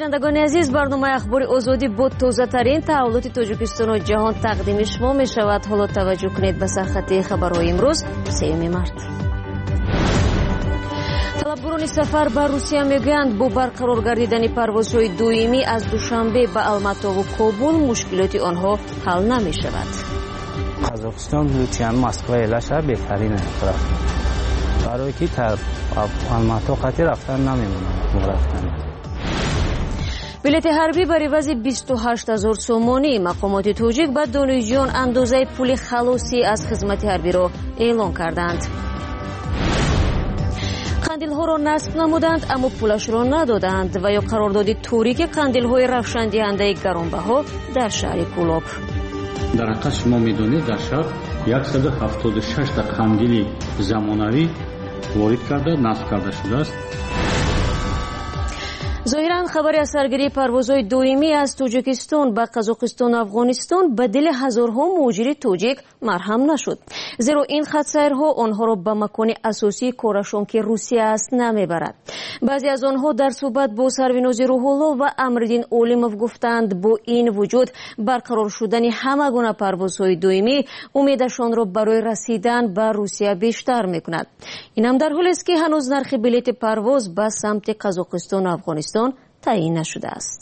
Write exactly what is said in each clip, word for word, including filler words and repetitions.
бинандагони азиз, барномаи ахбори озодӣ бо тозатарин таҳаввулоти Тоҷикистону ҷаҳон тақдими шумо мешавад. ҳоло таваҷҷӯҳ кунед ба сархати хабарҳои имрӯз сеюми март. талаббурони сафар ба Русия мегӯянд бо барқарор гардидани парвозҳои доимӣ аз душанбе ба Алматову Кобул мушкилоти онҳо ҳал намешавад. Казохистон лучан Москва элаша беҳтарин рафт. барои ки тар Алмато хати рафтан намемонад рафтан. билети ҳарбӣ бар ивази бисту ҳашт ҳазор сомонӣ. мақомоти тоҷик ба донишҷӯён андозаи пули халосӣ аз хизмати ҳарбиро эълон карданд. қандилҳоро насб намуданд, аммо пулашро надоданд. ва ё қарордоди торики қандилҳои равшандиҳандаи гаронбаҳо дар шаҳри Кӯлоб. дар ҳақиқат шумо медонед дар шаҳр яксад ҳафтоду шашта қандили замонавӣ ворид карда насб карда шудааст. зоҳиран хабари аз саргирии парвозҳои доимӣ аз Тоҷикистон ба Қазоқистону Афғонистон ба дили ҳазорҳо муҳоҷири тоҷик марҳам нашуд. зеро ин хатсайрҳо онҳоро ба макони асосии корашон ки Русия аст намебарад. баъзе аз онҳо дар суҳбат бо Сарвинози Рӯҳулло ва Амриддин Олимов гуфтанд, бо ин вуҷуд барқарор шудани ҳама гуна парвозҳои доимӣ умедашонро барои расидан ба Русия бештар мекунад. инам дар ҳолест ки ҳанӯз нархи билети парвоз ба самти Қазоқистону Афғонистон таъин нашудааст.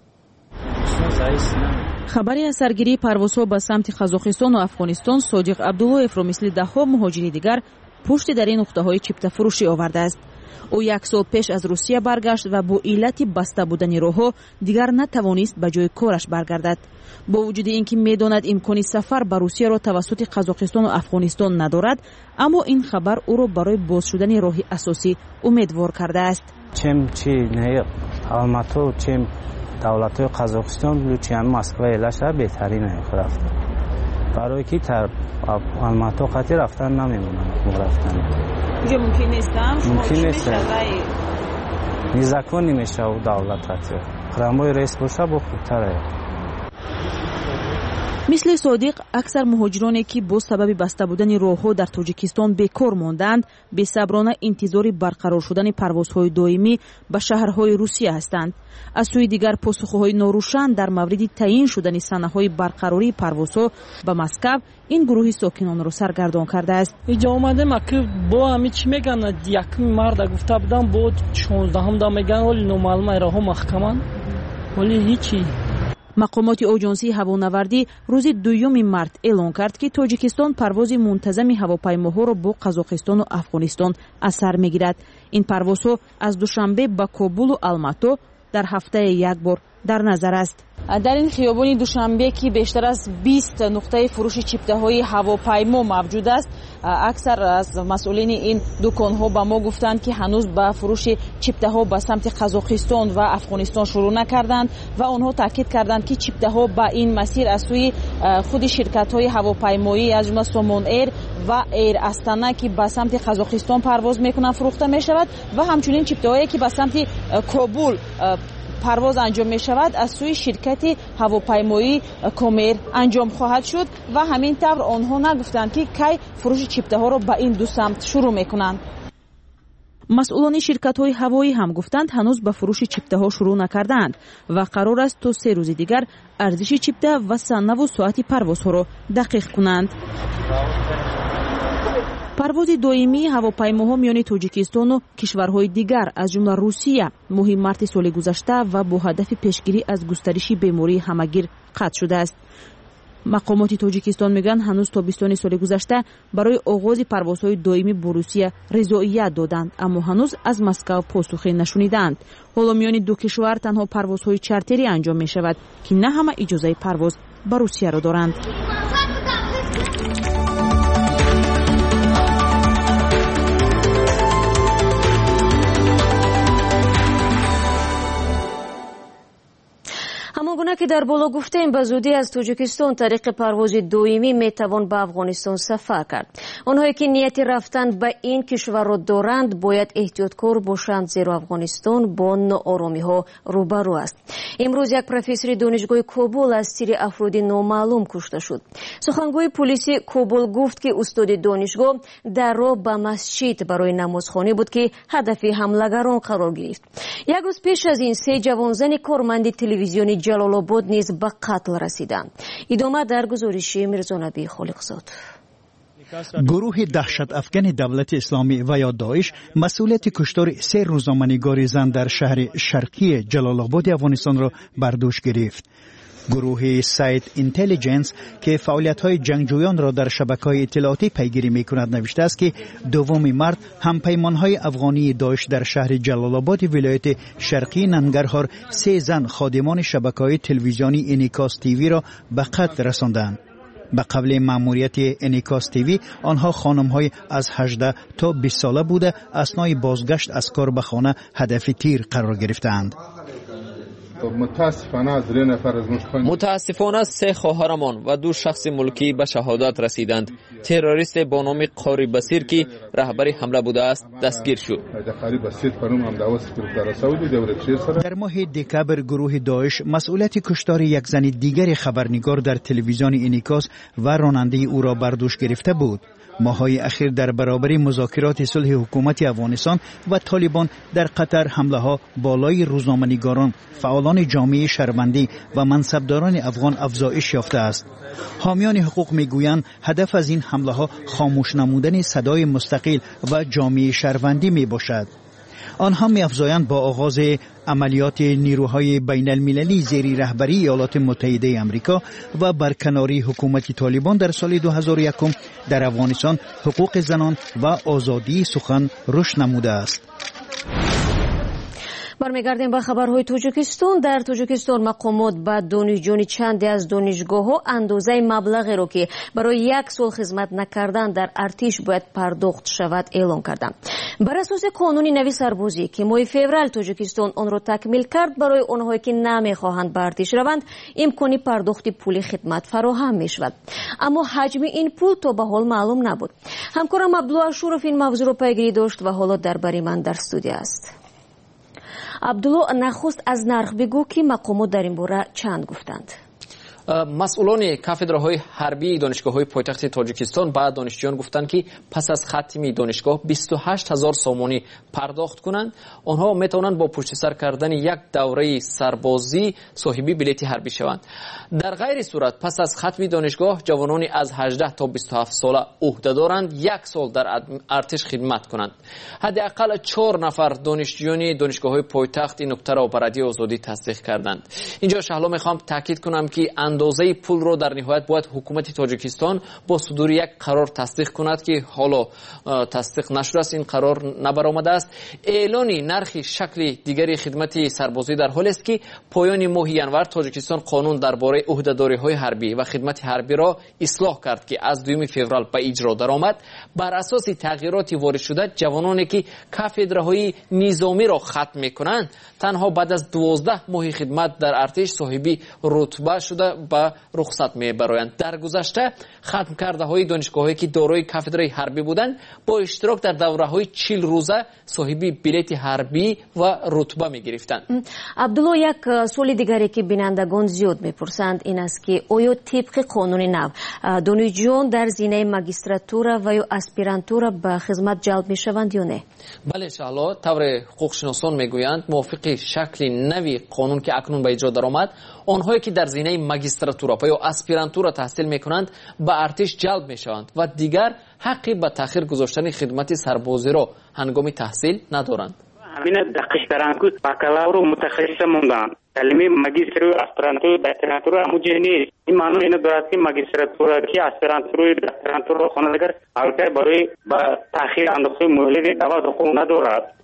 хабари аз саргирии парвозҳо ба самти Қазоқистону Афғонистон Содиқ Абдуллоевро мисли даҳҳо муҳоҷири дигар пушти дар ин нуқтаҳои чиптафурӯшӣ овардааст. ӯ як сол пеш аз Русия баргашт ва бо иллати баста будани роҳҳо дигар натавонист ба ҷои кораш баргардад. бо вуҷуди ин ки медонад имкони сафар ба Русияро тавассути Қазоқистону Афғонистон надорад, аммо ин хабар ӯро барои боз шудани роҳи асосӣ умедвор кардааст. чем чи не Алмато, чем давлатҳои Қазоқистон лучан Москва элаша беҳтарин рафт. барои ки тар Алмато хати рафтан намемонад рафтан. Ҷо мумкин нестам мумкин нест. незаконӣ мешавад давлат хати. қирамои рейс боша бо хубтаре. мисли Содиқ аксар муҳоҷироне ки бо сабаби баста будани роҳҳо дар Тоҷикистон бекор монданд, бесаброна интизори барқарор шудани парвозҳои доимӣ ба шаҳрҳои Русия ҳастанд. аз сӯи дигар посухҳои норӯшан дар мавриди таъин шудани санаҳои барқарории парвозҳо ба Москав ин гурӯҳи сокинонро саргардон кардааст. иҷо омадем ки бо ҳами чӣ меган якми марда гуфта будам бо шонздаҳамда меган оли номаълум раҳо маҳкаман оли ҳичи. мақомоти оҷонсии ҳавонавардӣ рӯзи дуюми март эълон кард ки Тоҷикистон парвози мунтазами ҳавопаймоҳоро бо Қазоқистону Афғонистон аз сар мегирад. ин парвозҳо аз душанбе ба Кобулу Алмато дар ҳафтае як бор дар назар аст. дар ин хиёбони душанбе ки бештар аз бист нуқтаи фурӯши чиптаҳои ҳавопаймо мавҷуд аст, аксар аз масъулини ин дуконҳо ба мо гуфтанд ки ҳанӯз ба фурӯши чиптаҳо ба самти Қазоқистон ва Афғонистон шурӯъ накарданд ва онҳо таъкид карданд ки чиптаҳо ба ин масир аз сӯи худи ширкатҳои ҳавопаймоӣ аз ҷумла Somon Air ва Air Astana ки ба самти Қазоқистон парвоз мекунанд фурӯхта мешавад ва ҳамчунин чиптаҳое ки ба самти Кобул парвоз анҷом мешавад аз сӯи ширкати ҳавопаймоӣ Комер анҷом хоҳад шуд ва ҳамин тавр онҳо нагуфтанд ки кай фурӯши чиптаҳоро ба ин ду самт шурӯъ мекунанд. масъулони ширкатҳои ҳавоӣ ҳам гуфтанд ҳанӯз ба фурӯши чиптаҳо шурӯъ накардаанд ва қарор аст то се рӯзи дигар арзиши чипта ва санаву соати парвозҳоро дақиқ кунанд. парвози доимии ҳавопаймоҳо миёни Тоҷикистону кишварҳои дигар аз ҷумла Русия моҳи марти соли гузашта ва бо ҳадафи пешгирӣ аз густариши бемории ҳамагир қатъ шудааст. мақомоти Тоҷикистон мегӯянд ҳанӯз тобистони соли гузашта барои оғози парвозҳои доимӣ бо Русия ризоият доданд, аммо ҳанӯз аз Москав посухе нашуниданд. ҳоло миёни ду кишвар танҳо парвозҳои чартерӣ анҷом мешавад ки на ҳама иҷозаи парвоз ба Русияро доранд. ҳамон گونه که در بالا گفتیم به زودی از تاجیکستان طریق پرواز دویمی میتوان به افغانستان سفر کرد. آنهایی که نیت رفتن به این کشور را دارند باید احتیاطکار باشند، زیرا افغانستان با ناآرامی ها روبرو است. امروز یک پروفسور دانشگاه کابل از تیر افراد نامعلوم کشته شد. سخنگوی پلیس کابل گفت که استاد دانشگاه در راه به مسجد برای نمازخوانی بود که هدف حملگران قرار گرفت. یک روز پیش از این سه جوانزن کارمند تلویزیونی جلال آباد نیز به قتل رسیدند. ادامه در گزارش میرزا نبی خالقزاد. گروه دهشت افکن دولت اسلامی و یا داعش مسئولیت کشتار سه روزنامه‌نگار زن در شهر شرقی جلال آباد افغانستان را بر دوش گرفت. گروه سایت اینتلیجنس که فعالیت‌های جنگجویان را در شبکه‌های اطلاعاتی پیگیری می‌کند نوشته است که دوم مارس همپیمان‌های افغانی داعش در شهر جلال آباد ولایت شرقی ننگرهار سه زن خادمان شبکه‌های تلویزیونی انیکاس تیوی را به قتل رساندند. به قبل مأموریت انیکاس تیوی آنها خانم‌های از هجده تا بیست ساله بوده اثنای بازگشت از کار به خانه هدف تیر قرار گرفتند. متاسفانه سه خواهرمان و دو شخص ملکی به شهادت رسیدند. تروریست با نام قاری بصیر که رهبر حمله بوده است دستگیر شد. در ماه دکبر گروه داعش مسئولیت کشتار یک زن دیگر خبرنگار در تلویزیون انیکاس و راننده او را بر دوش گرفته بود. ماهای اخیر در برابر مذاکرات صلح حکومت افغانستان و طالبان در قطر حمله ها بالای روزنامه‌نگاران، فعالان جامعه شهروندی و منصبداران افغان افزایش یافته است. حامیان حقوق میگویند هدف از این حمله ها خاموش نمودن صدای مستقل و جامعه شهروندی می باشد. آنها می‌افزایند با آغاز عملیات نیروهای بین المللی زیر رهبری ایالات متحده آمریکا و برکناری حکومت طالبان در سال دو هزار و یک در افغانستان حقوق زنان و آزادی سخن رشد نموده است. برمیگردیم به خبرهای تاجیکستان. در تاجیکستان مقامات به دانشجویان چندی از دانشگاه‌ها اندازه مبلغی را که برای یک سال خدمت نکردن در ارتش باید پرداخت شود اعلام کردند. بر اساس قانون نوی سربازی که ماه فوریه تاجیکستان آن را تکمیل کرد، برای آنهایی که نمیخواهند به ارتش روند امکان پرداخت پول خدمت فراهم می شود. اما حجم این پول تا به حال معلوم نبود. همکارم عبدالله اشورف این موضوع را پیگیری داشت و حالا درباره من در استودیو است. عبدالله، نخست از نرخ بگو که مقامات در این باره چند گفتند؟ مسئولان کافدرهای حربی دانشگاه‌های پایتخت تاجیکستان بعد دانشجویان گفتند که پس از ختم دانشگاه بیست و هشت هزار سامانی پرداخت کنند، آنها میتوانند با پشت سر کردن یک دوره سربازی صاحب بلیط حربی شوند. در غیر صورت پس از ختم دانشگاه جوانانی از هجده تا بیست و هفت ساله عهده دارند یک سال در ارتش خدمت کنند. حداقل چهار نفر دانشجویان دانشگاه‌های پایتخت این نکته را بر رادیو آزادی تصدیق کردند. اینجا شهلا میخوام تاکید کنم که اندازه پول رو در نهایت باید حکومت تاجیکستان با صدور یک قرار تصدیق کند که حالا تصدیق نشده است. این قرار نبرآمده است. اعلان نرخ شکل دیگری خدمت سربازی در حال است که پایان ماه ینور تاجیکستان قانون درباره عهده‌داری‌های حربی و خدمت حربی را اصلاح کرد که از دوم فوریه به اجرا درآمد. بر اساس تغییراتی وارد شده جوانانی که کافدرهای نظامی را ختم می‌کنند تنها بعد از دوازده ماه خدمت در ارتش صاحب رتبه شده به رخصت میبرند. در گذشته ختم کرده های دانشگاهایی که دارای کافدرهای حربی بودند با اشتراک در دوره های چهل روزه صاحب بلیط حربی و رتبه میگرفتند. عبدالله، یک سوال دیگری که بینندگان زیاد میپرسند این است که آیا طبق قانون نو دانشجویان در زینه ماجستراتورا و یا اسپیرانتورا به خدمت جلب میشوند یا نه؟ بله شهلا، طور حقوق شناسان میگویند موافق شکل نوی قانون که اکنون به اجرا درآمد، آنهایی که در زینه ماجستراتورا و یا اسپیرانتورا تحصیل میکنند به ارتش جلب میشوند و دیگر حقی به تأخیر گذاشتن خدمت سربازی را هنگام تحصیل ندارند. همین دقیقاً بکالور متخصص موندن. کلمه ماجسترو اسپیرانتورا دکتراتورا همونجوری نیست. این معنی اینه دارد که ماجستراتورا که اسپیرانتورا دکتراتورا خواندگر البته برای با تأخیر اندازه مهلت دعوت حقوق ندارد.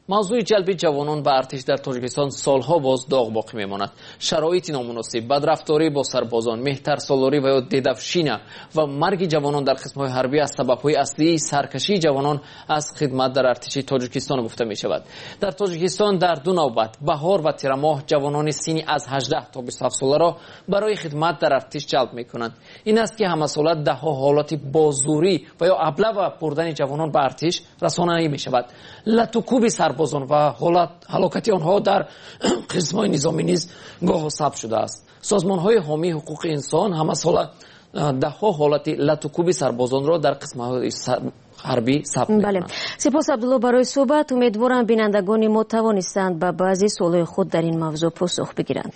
мавзӯи ҷалби ҷавонон ба артиш дар тоҷикистон солҳо боз доғ боқӣ мемонад. шароити номуносиб, бадрафторӣ бо сарбозон, меҳтарсолорӣ ва ё дедавшина ва марги ҷавонон дар қисмҳои ҳарбӣ аз сабабҳои аслии саркашии ҷавонон аз хидмат дар артиши тоҷикистон гуфта мешавад. дар тоҷикистон дар ду навбат баҳор ва тирамоҳ ҷавонони синни аз ҳаждаҳ то бисту ҳафт соларо барои хидмат дар артиш ҷалб мекунанд. ин аст ки ҳамасола даҳҳо ҳолати бозурӣ ва ё аблава бурдани ҷавонон ба артиш расонаӣ мешавад. латукуби сарбозон ва ҳалокати онҳо дар қисмҳои низомӣ низ гоҳо сабт шудааст. созмонҳои ҳомии ҳуқуқи инсон ҳамасола даҳҳо ҳолати латукуби сарбозонро дар қисмҳои ҳарбӣ сабт мекунанд. сипос абдулло барои суҳбат. умедворам бинандагони мо тавонистанд ба баъзи суолҳои худ дар ин мавзӯъ посух бигиранд.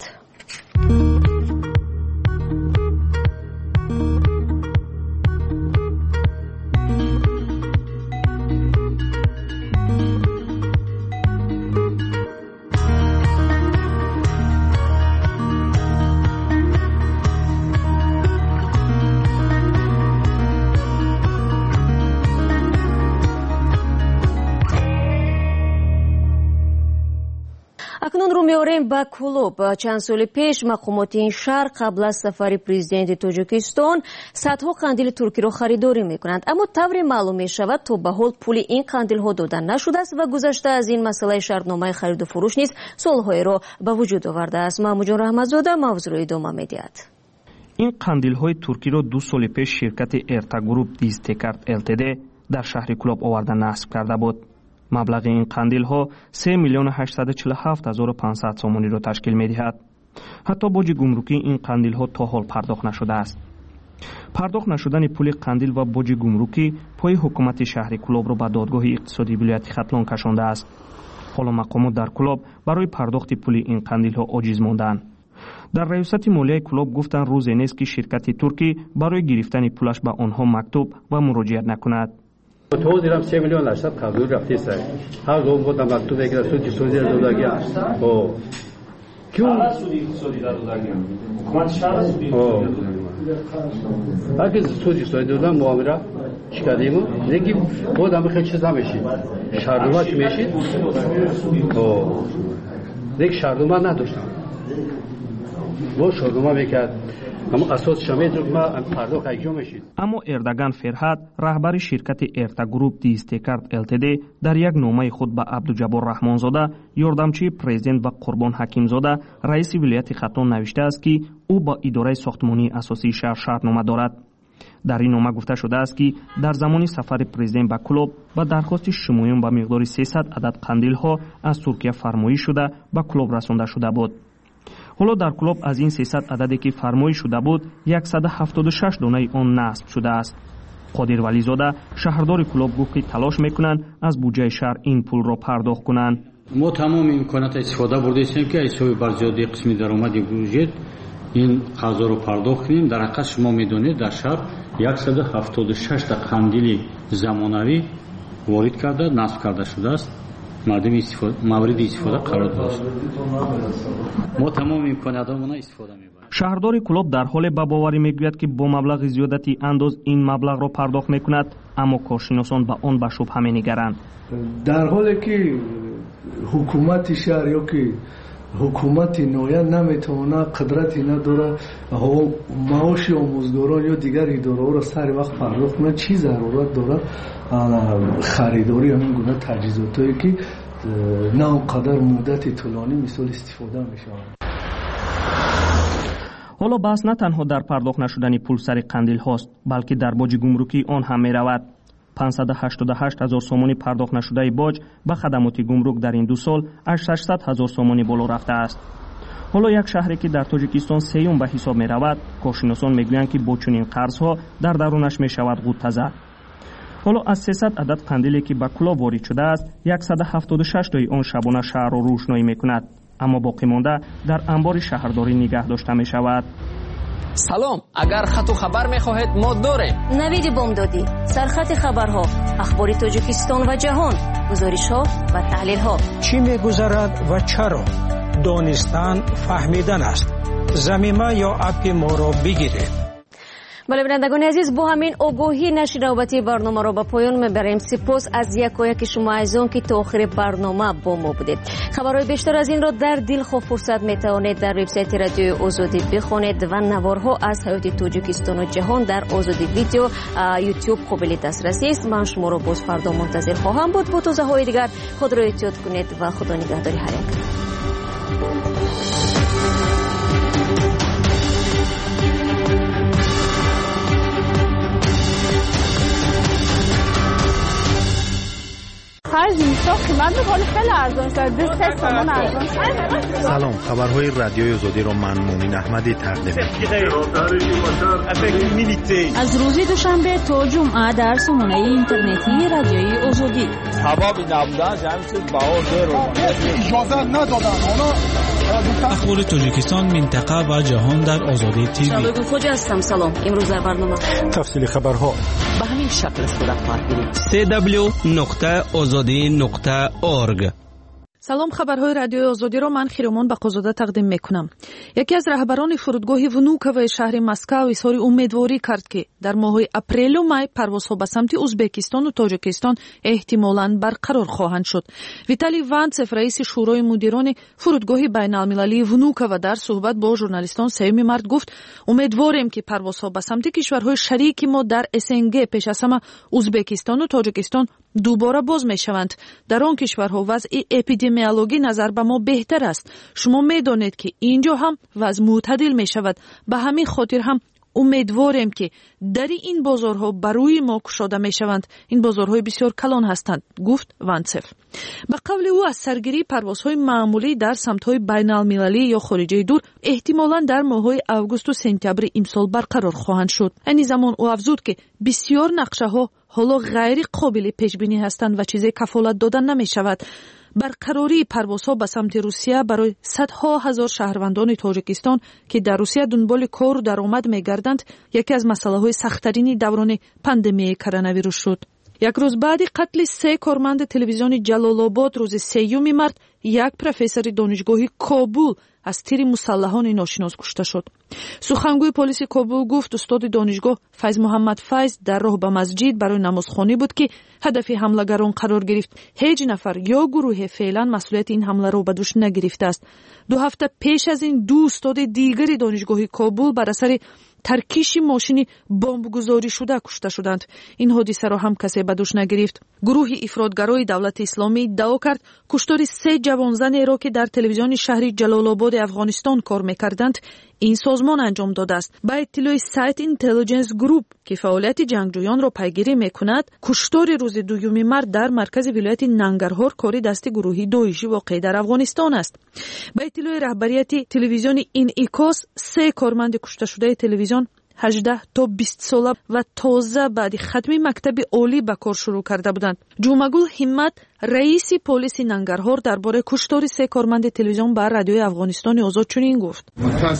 акнун рӯ меорем ба клуб. чанд соли пеш мақомоти ин шаҳр қабл аз сафари президенти тоҷикистон садҳо қандили туркиро харидорӣ мекунанд, аммо тавре маълум мешавад то ба ҳол пули ин қандилҳо дода нашудааст ва гузашта аз ин масъалаи шартномаи хариду фурӯш низ суолҳоеро ба вуҷуд овардааст. маҳмудҷон раҳматзода мавзӯъро идома медиҳад. ин қандилҳои туркиро ду соли пеш ширкати Erta Group Diztekart Ltd дар шаҳри Кӯлоб оварда насб карда буд. маблағи ин қандилҳо се миллиону ҳаштсаду чилу ҳафт ҳазору пансад сомониро ташкил медиҳад. ҳатто боҷи гумрукии ин қандилҳо то ҳол пардохт нашудааст. пардохт нашудани пули қандил ва боҷи гумрукӣ пои ҳукумати шаҳри Кӯлобро ба додгоҳи иқтисодии вилояти Хатлон кашондааст. ҳоло мақомот дар Кӯлоб барои пардохти пули ин қандилҳо оҷиз монданд. дар раёсати молияи Кӯлоб гуфтанд рӯзе нест ки ширкати туркӣ барои гирифтани пулаш ба онҳо мактуб ва муроҷиат накунад. تو دیرم سه میلیون درصد قبول رفتی سر هر گفت بودم مکتوب بگیرم سودی سودی دادگی او کیوں سودی سودی دادگی حکومت شهر سودی اگه سودی سودی دادن معامله شکایتی مو نگی بودم خیلی چیزا میشید شهردومت میشید او دیگه شهردومت نداشتم و شهردومت میکرد اما اساس شامل ما پرداخت ایجا میشید. اما اردگان فرهاد رهبر شرکت Erta Group Diztekart Ltd در یک نامه خود به عبدالجبار رحمانزاده یاردمچی پرزیدنت و قربان حکیمزاده رئیس ولایت خطلان نوشته است که او با اداره ساختمانی اساسی شهر شرطنامه دارد. در این نامه گفته شده است که در زمان سفر پرزیدنت به کلوب با درخواست شمویان به مقدار سیصد عدد قندیل ها از ترکیه فرمایش شده به کلوب رسانده شده بود. ҳоло дар клуб аз ин сесад ададе ки фармоиш шуда буд яксаду ҳафтоду шаш донаи он насб шудааст. қодир вализода шаҳрдори клуб гуфт ки талош мекунанд аз буҷаи шаҳр ин пулро пардохт кунанд. мо тамоми имконата истифода бурдастем ки аз ҳисоби барзиёди қисми даромади бюджет ин қарзоро пардохт кунем. дар ҳақиқат шумо медонед дар шаҳр яксаду ҳафтоду шашта қандили замонавӣ ворид карда насб карда шудааст. мавриди истифода қарор дошт. мо тамоми имконатҳоямона истифода мебарем. шаҳрдори Кӯлоб дар ҳоле ба боварӣ мегӯяд ки бо маблағи зиёдати андоз ин маблағро пардохт мекунад, аммо коршиносон ба он ба шубҳа менигаранд. дар ҳоле ки ҳукумати шаҳр ё ки ҳукумати ноя наметавонад қудрати надорад маоши омӯзгорон ё дигар идораҳоро сари вақт пардохт кунад, чӣ зарурат дорад харидори ҳамин гуна таҷҳизотое ки на он қадар муддати тӯлонӣ мисол истифода мешавад. ҳоло баҳс на танҳо дар пардохт нашудани пул сари қандилҳост, балки дар боҷи гумрукӣ он ҳам меравад. панҷсаду ҳаштоду ҳашт ҳазор сомони пардохт нашудаи боҷ ба хадамоти гумрук дар ин ду сол аз шашсад ҳазор сомонӣ боло рафтааст. ҳоло як шаҳре ки дар тоҷикистон сеюм ба ҳисоб меравад, коршиносон мегӯянд ки бо чунин қарзҳо дар дарунаш мешавад ғуттаза. ҳоло аз сесад адад қандиле ки ба Кӯлоб ворид шудааст, яксаду ҳафтоду шаш тои он шабона шаҳрро рӯшноӣ мекунад, аммо боқӣ монда дар анбори шаҳрдорӣ нигоҳ дошта мешавад. салом, агар хату хабар мехоҳед мо дорем. навиди бомдодӣ, сархати хабарҳо, ахбори тоҷикистон ва ҷаҳон, гузоришҳо ва таҳлилҳо. чӣ мегузарад ва чаро? донистан фаҳмидан аст. замима ё апи моро бигиред. بله بینندگان عزیز، با همین آگاهی نشر نوبتی برنامه را به پایان میبریم. سپاس از یکایک شما عزیزان که تا آخر برنامه با ما بودید. خبرهای بیشتر از این را در دلخواه فرصت میتوانید در وبسایت رادیوی آزادی بخوانید و نوارها از حیات تاجیکستان و جهان در آزادی ویدیو یوتیوب قابل دسترسی است. من شما را باز فردا منتظر خواهم بود. با توضیح های دیگر خود را احتیاط کنید و خدا نگهداری هر یک. سلام، خبرهای رادیوی آزادی را من مومن احمدی تقدیم می‌کنم. از روز دوشنبه تا جمعه در سامانه اینترنتی رادیوی آزادی. سبب نبودن جمعیت باور اجازه ندادن. اخبار تاجیکستان، منطقه و جهان در آزادی تیوی. شلوگو خوجا هستم. سلام. امروز در برنامه تفصیل خبرها به همین شکل صورت خواهد گرفت. دبلیو نقطه آزادی نقطه اورگ. سلام، خبرهای رادیوی آزادی را من خیرمان بقازاده تقدیم میکنم. یکی از رهبران فرودگاه ونوکوه شهر مسکو اظهار امیدواری کرد که در ماه‌های اپریل و می پروازها به سمت ازبکستان و تاجیکستان احتمالاً برقرار خواهند شد. ویتالی وانتسف، رئیس شورای مدیران فرودگاه بین‌المللی ونوکوه، در صحبت با ژورنالیستان سوم مارس گفت امیدواریم که پروازها به سمت کشورهای شریک ما در اس ان جی پیش از همه ازبکستان و تاجیکستان دوباره باز میشوند. در آن کشورها وضع اپیدمیولوژی نظر به ما بهتر است. شما میدانید که اینجا هم وضع معتدل می شود. به همین خاطر هم امیدواریم که در این بازارها بروی ما گشاده می شوند. این بازارهای بسیار کلان هستند، گفت وانتسف. به قول او از سرگیری پروازهای معمولی در سمت‌های بین‌المللی یا خارجی دور احتمالاً در ماه‌های آگوست و سپتامبر امسال برقرار خواهند شد. این زمان او افزود که بسیار نقشه‌ها حالا غیر قابل پیش بینی هستند و چیزی کفالت دادن نمی شود. برقراری پروازها به سمت روسیه برای صدها هزار شهروندان تاجیکستان که در روسیه دنبال کار و درآمد می‌گردند یکی از مسائل سخت‌ترین دوران پاندمی کرونا ویروس شد. یک روز بعد قتل سه کارمند تلویزیون جلال آباد روز سوم مارس یک پروفسور دانشگاه کابل از تیر مسلحان ناشناس کشته شد. سخنگوی پلیس کابل گفت استاد دانشگاه فیض محمد فیض در راه به مسجد برای نمازخوانی بود که هدف حملگران قرار گرفت. هیچ نفر یا گروه فعلا مسئولیت این حمله را به دوش نگرفته است. دو هفته پیش از این دو استاد دیگر دانشگاه کابل بر اثر ترکیش ماشین بمبگذاری شده کشته شدند. این حادثه را هم کسی به دوش نگرفت. گروه افراطگرای دولت اسلامی ادعا کرد کشتار سه جوانزن را که در تلویزیون شهر جلال آباد افغانستان کار می‌کردند این سازمان انجام داده است. با اطلاع سایت اینتلیجنس گروپ که فعالیت جنگجویان را پیگیری می‌کند، کشتار روز دوم مارس در مرکز ولایت ننگرهار کاری دست گروهی داعشی واقع در افغانستان است. با اطلاع رهبریت تلویزیون اینیکاس، سه کارمند کشته شده تلویزیون هجده تا بیست ساله و تازه بعد ختم مکتب عالی به کار شروع کرده بودند. جمعگل همت، رئیس پلیس ننگرهار، درباره کشتار سه کارمند تلویزیون بر رادیوی افغانستان آزاد چنین گفت: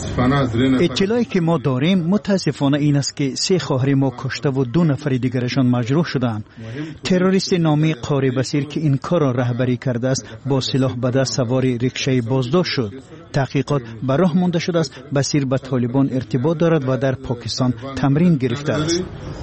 اطلاعی که ما داریم متاسفانه این است که سه خواهر ما کشته و دو نفر دیگرشان مجروح شدند. تروریست نامی قاری بصیر که این کار را رهبری کرده است با سلاح به دست سوار ریکشه‌ای بازداشت شد. تحقیقات به راه مانده شده است. بصیر با طالبان ارتباط دارد و در پاکستان تمرین گرفته است.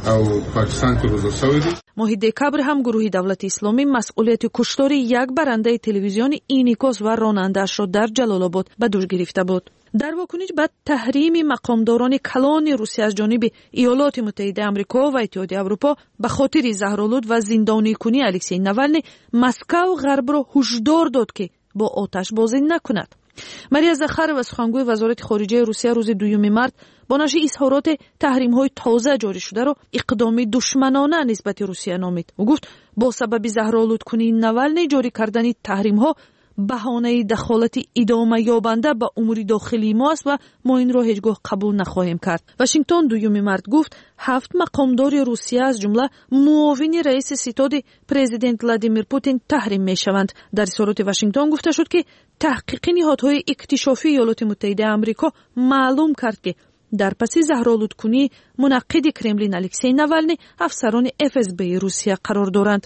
ماه دکبر هم گروه دولت اسلامی مسئولیت کشتار یک برنده تلویزیون اینیکاس و راننده‌اش را در جلال آباد به دوش گرفته بود. در واکنش به تحریم مقامداران کلان روسیه از جانب ایالات متحده آمریکا و اتحادیه اروپا به خاطر زهرآلود و زندانی کنی الکسی ناولنی، مسکو غرب را هشدار داد که با آتش بازی نکند. ماریا زخارова، سخنگوی وزارت خارجه روسیه، روز دوم مارس با نشر اظهارات تحریم‌های تازه جاری شده را اقدام دشمنانه نسبت روسیه نامید. او گفت با سبب زهرآلود کنی ناولنی جاری کردن تحریم‌ها بهانه دخالت ادامه یابنده به امور داخلی ما است و ما این را هیچگاه قبول نخواهیم کرد. واشنگتن دوم مارس گفت هفت مقامدار روسیه از جمله معاون رئیس ستاد پرزیدنت ولادیمیر پوتین تحریم میشوند. در اظهارات واشنگتن گفته شد که تحقیق نهادهای اکتشافی ایالات متحده آمریکا معلوم کرد که در پس زهرآلود کنی منعقد کرملین الکسی ناولنی افسران اف اس بی روسیه قرار دارند.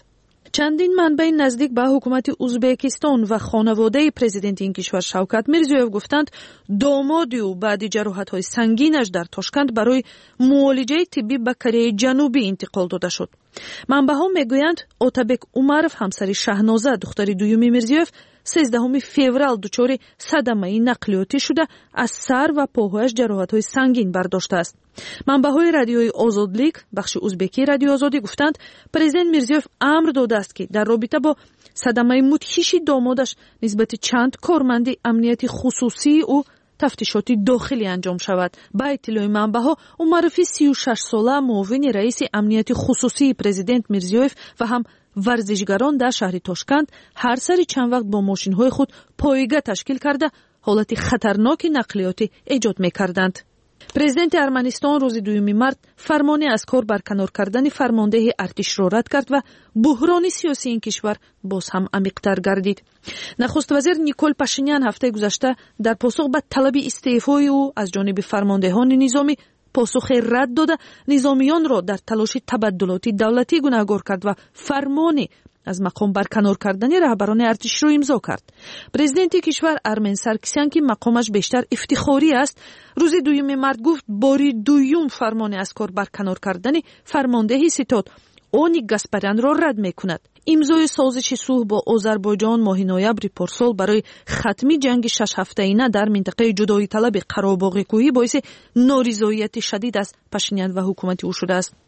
چندین منبع نزدیک به حکومت ازبکستان و خانواده پرزیدنت این کشور شوکت میرزیویف گفتند داماد او بعد جراحت‌های سنگینش در تاشکند برای معالجه طبی به کره جنوبی انتقال داده شد. منبع‌ها میگویند اوتابک عمرов همسر شهنازه دختر دومی میرزیویف سیزدهم فوریه دچار صدمه نقلیاتی شده از سر و پاهایش جراحت‌های سنگین برداشته است. منبع‌های رادیوی آزادلیک بخش ازبکی رادیو آزادی گفتند پرزیدنت میرزیویف امر داده است که در رابطه با صدمه مدهش دامادش نسبت چند کارمند امنیتی خصوصی و تفتیشاتی داخلی انجام شود. با اطلاع منبع‌ها عمرف سی و شش ساله معاون رئیس امنیتی خصوصی پرزیدنت میرزیویف و هم ورزشگران در شهر تاشکند هر سری چند وقت با ماشین‌های خود پایگاه تشکیل کرده حالت خطرناک نقلیاتی ایجاد می‌کردند. پرزیدنت ارمنستان روز دوم مارت فرمان از کار برکنار کردن فرمانده ارتش را رد کرد و بحران سیاسی این کشور باز هم عمیق‌تر گردید. نخست وزیر نیکول پاشینیان هفته گذشته در پاسخ به طلب استعفای او از جانب فرماندهان نظامی پاسخ رد داده نظامیان را در تلاش تبدلاتی دولتی گناهکار کرد و فرمانی از مقام برکنار کردن رهبران ارتش را امضا کرد. پرزیدنت کشور ارمن سارکسیان که مقامش بیشتر افتخاری است روز دوم مارت گفت باری دوم فرمان از کار برکنار کردن فرمانده ستاد اونی گاسپاریان را رد میکند. امضای سازش صلح با آذربایجان ماه نوامبر پارسال برای ختمی جنگ شش هفته‌ای در منطقه جدایی طلب قره‌باغ کوهی باعث نارضایتی شدید از پاشینیان و حکومت او شده است.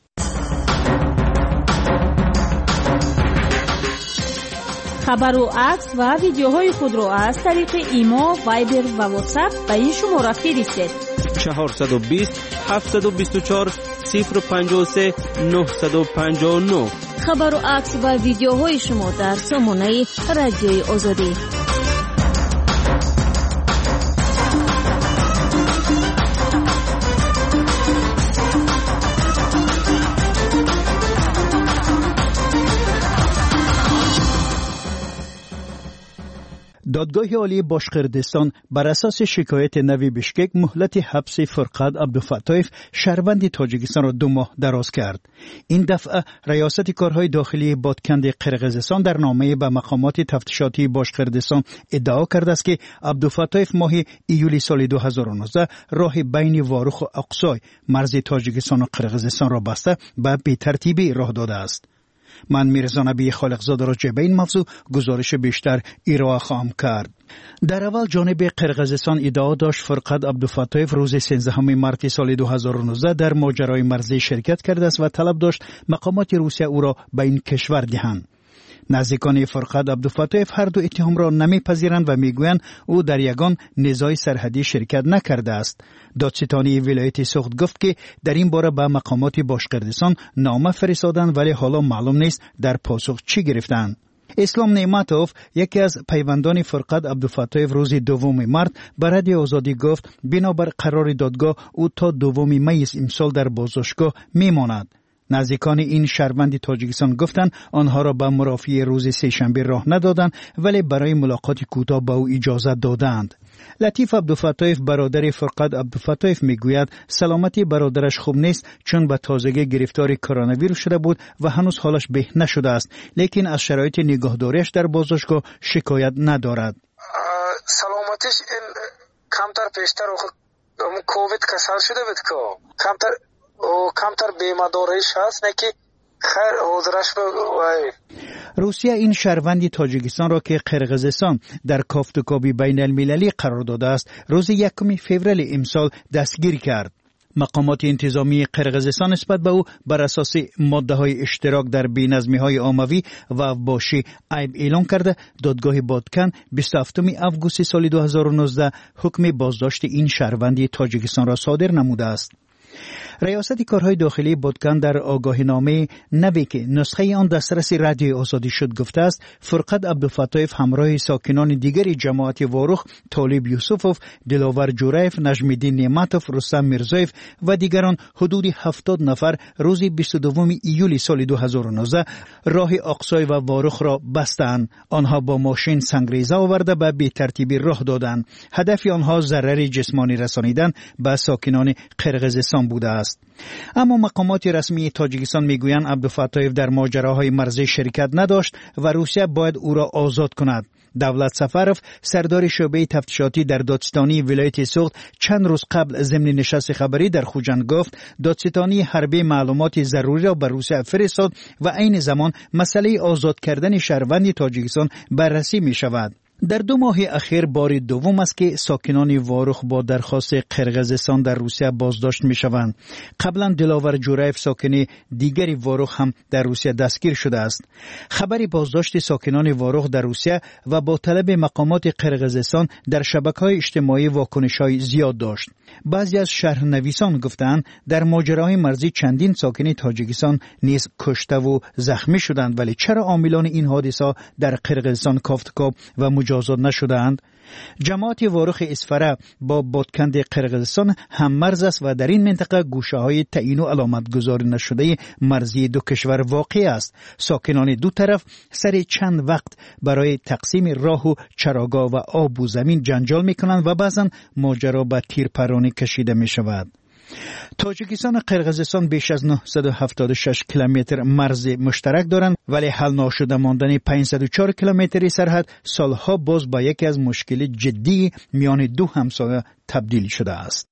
خبر و عکس و ویدیوهای خود را از طریق ایما، وایبر و واتساپ به این شماره فرستید. چهارصد و بیست هفتصد و بیست و چهار صفر پنجاه و سه نهصد و پنجاه و نه. خبر و عکس و ویدیوهای شما در سامانه رادیوی آزادی. دادگاه عالی باشقردستان بر اساس شکایت نوی بشکک مهلت حبس فرقد عبدالفتاح شهروند تاجیکستان را دو ماه دراز کرد. این دفعه ریاست کارهای داخلی بادکند قرقیزستان در نامه به مقامات تفتیشاتی باشقردستان ادعا کرده است که عبدالفتاح ماه ایولی سال دو هزار و نوزده راه بین واروخ و اقصای مرز تاجیکستان و قرقیزستان را بسته به بی‌ترتیبی راه داده است. من میرزا نبی خالقزاده را به این موضوع گزارش بیشتر ارائه خواهم کرد. در اول جانب قرقیزستان ادعا داشت فرقد عبدالفتاح روز سیزدهم مارت سال دو هزار و نوزده در ماجرای مرزی شرکت کرده است و طلب داشت مقامات روسیه او را به این کشور دهند. نزدیکان فرقد عبدالفتاح هر دو اتهام را نمیپذیرند و میگویند او در یگان نزاع سرحدی شرکت نکرده است. دادستانی ولایت سوخت گفت که در این باره به مقامات باشقردستان نامه فرستادند ولی حالا معلوم نیست در پاسخ چی گرفتند. اسلام نعمتوف یکی از پیوندان فرقد عبدالفتاح روز دوم مارت به رادیو آزادی گفت بنابر قرار دادگاه او تا دوم می امسال در بازداشتگاه میماند. نزدیکان این شهروند تاجیکستان گفتند آنها را به مرافعه روز سه‌شنبه راه ندادند ولی برای ملاقات کوتاه با او اجازه دادند. لطیف عبدالفتاح برادر فرقد عبدالفتاح میگوید سلامتی برادرش خوب نیست چون به تازگی گرفتار کرونا ویروس شده بود و هنوز حالش به نشده است، لیکن از شرایط نگهداریش در بازداشتگاه شکایت ندارد. سلامتیش کمتر پیشتر کووید کسل شده بود که کمتر او کمتر بیمه‌داریش هست نه که خیر حضورش به روسیه این شهروند تاجیکستان را که قرقیزستان در کافتوکابی بین المللی قرار داده است روز یکم فوریه امسال دستگیر کرد. مقامات انتظامی قرقیزستان نسبت به او بر اساس ماده های اشتراک در بی‌نظمی های عاموی و افباشی عیب اعلام کرده دادگاه بادکن بیست و هفتم آگوست سال دو هزار و نوزده حکم بازداشت این شهروند تاجیکستان را صادر نموده است. ریاست کارهای داخلی بادکن در آگاهینامه نوی که نسخه آن دسترس رادیو آزادی شد گفته است فرقد عبدالفتاح همراه ساکنان دیگر جماعت واروخ طالب یوسفوف، دلاور جوریف، نجم‌الدین نعمتوف، رستم میرزایف و دیگران حدود هفتاد نفر روز بیست و دوم ایولی سال دو هزار و نوزده راه اقصای و واروخ را بستند. آنها با ماشین سنگریزه آورده به بی‌ترتیبی راه دادند. هدف آنها ضرر جسمانی رسانیدن به ساکنان قرقیزستان تهران بوده است. اما مقامات رسمی تاجیکستان میگویند عبدالفتاحیف در ماجراهای مرزی شرکت نداشت و روسیه باید او را آزاد کند. دولت سفرف سردار شعبه تفتیشاتی در دادستانی ولایت سوخت چند روز قبل ضمن نشست خبری در خوجند گفت دادستانی حربی معلومات ضروری را به روسیه فرستاد و عین زمان مسئله آزاد کردن شهروند تاجیکستان بررسی می شود. در دو ماه اخیر بار دوم است که ساکنان واروخ با درخواست قرقیزستان در روسیه بازداشت می شوند. قبلا دلاور جورایف ساکن دیگری واروخ هم در روسیه دستگیر شده است. خبری بازداشت ساکنان واروخ در روسیه و با طلب مقامات قرقیزستان در شبکه‌های اجتماعی واکنش‌های زیاد داشت. بعضی از شهرنویسان گفتند در ماجراهای مرزی چندین ساکن تاجیکستان نیز کشته و زخمی شدند، ولی چرا عاملان این حادثه در قرقیزستان کافتکاب و مجازات نشدند؟ جماعت واروخ اسفره با بادکند قرقیزستان هم مرز است و در این منطقه گوشه های تعیین و علامت گذاری نشده مرزی دو کشور واقع است. ساکنان دو طرف سر چند وقت برای تقسیم راه و چراگاه و آب و زمین جنجال می کنند و بعضا ماجرا به تیرپرانی کشیده می شود. تاجیکستان و قرقیزستان بیش از نهصد و هفتاد و شش کیلومتر مرز مشترک دارند، ولی حل ناشده ماندن پانصد و چهار کیلومتری سرحد سالها باز با یکی از مشکل جدی میان دو همسایه تبدیل شده است.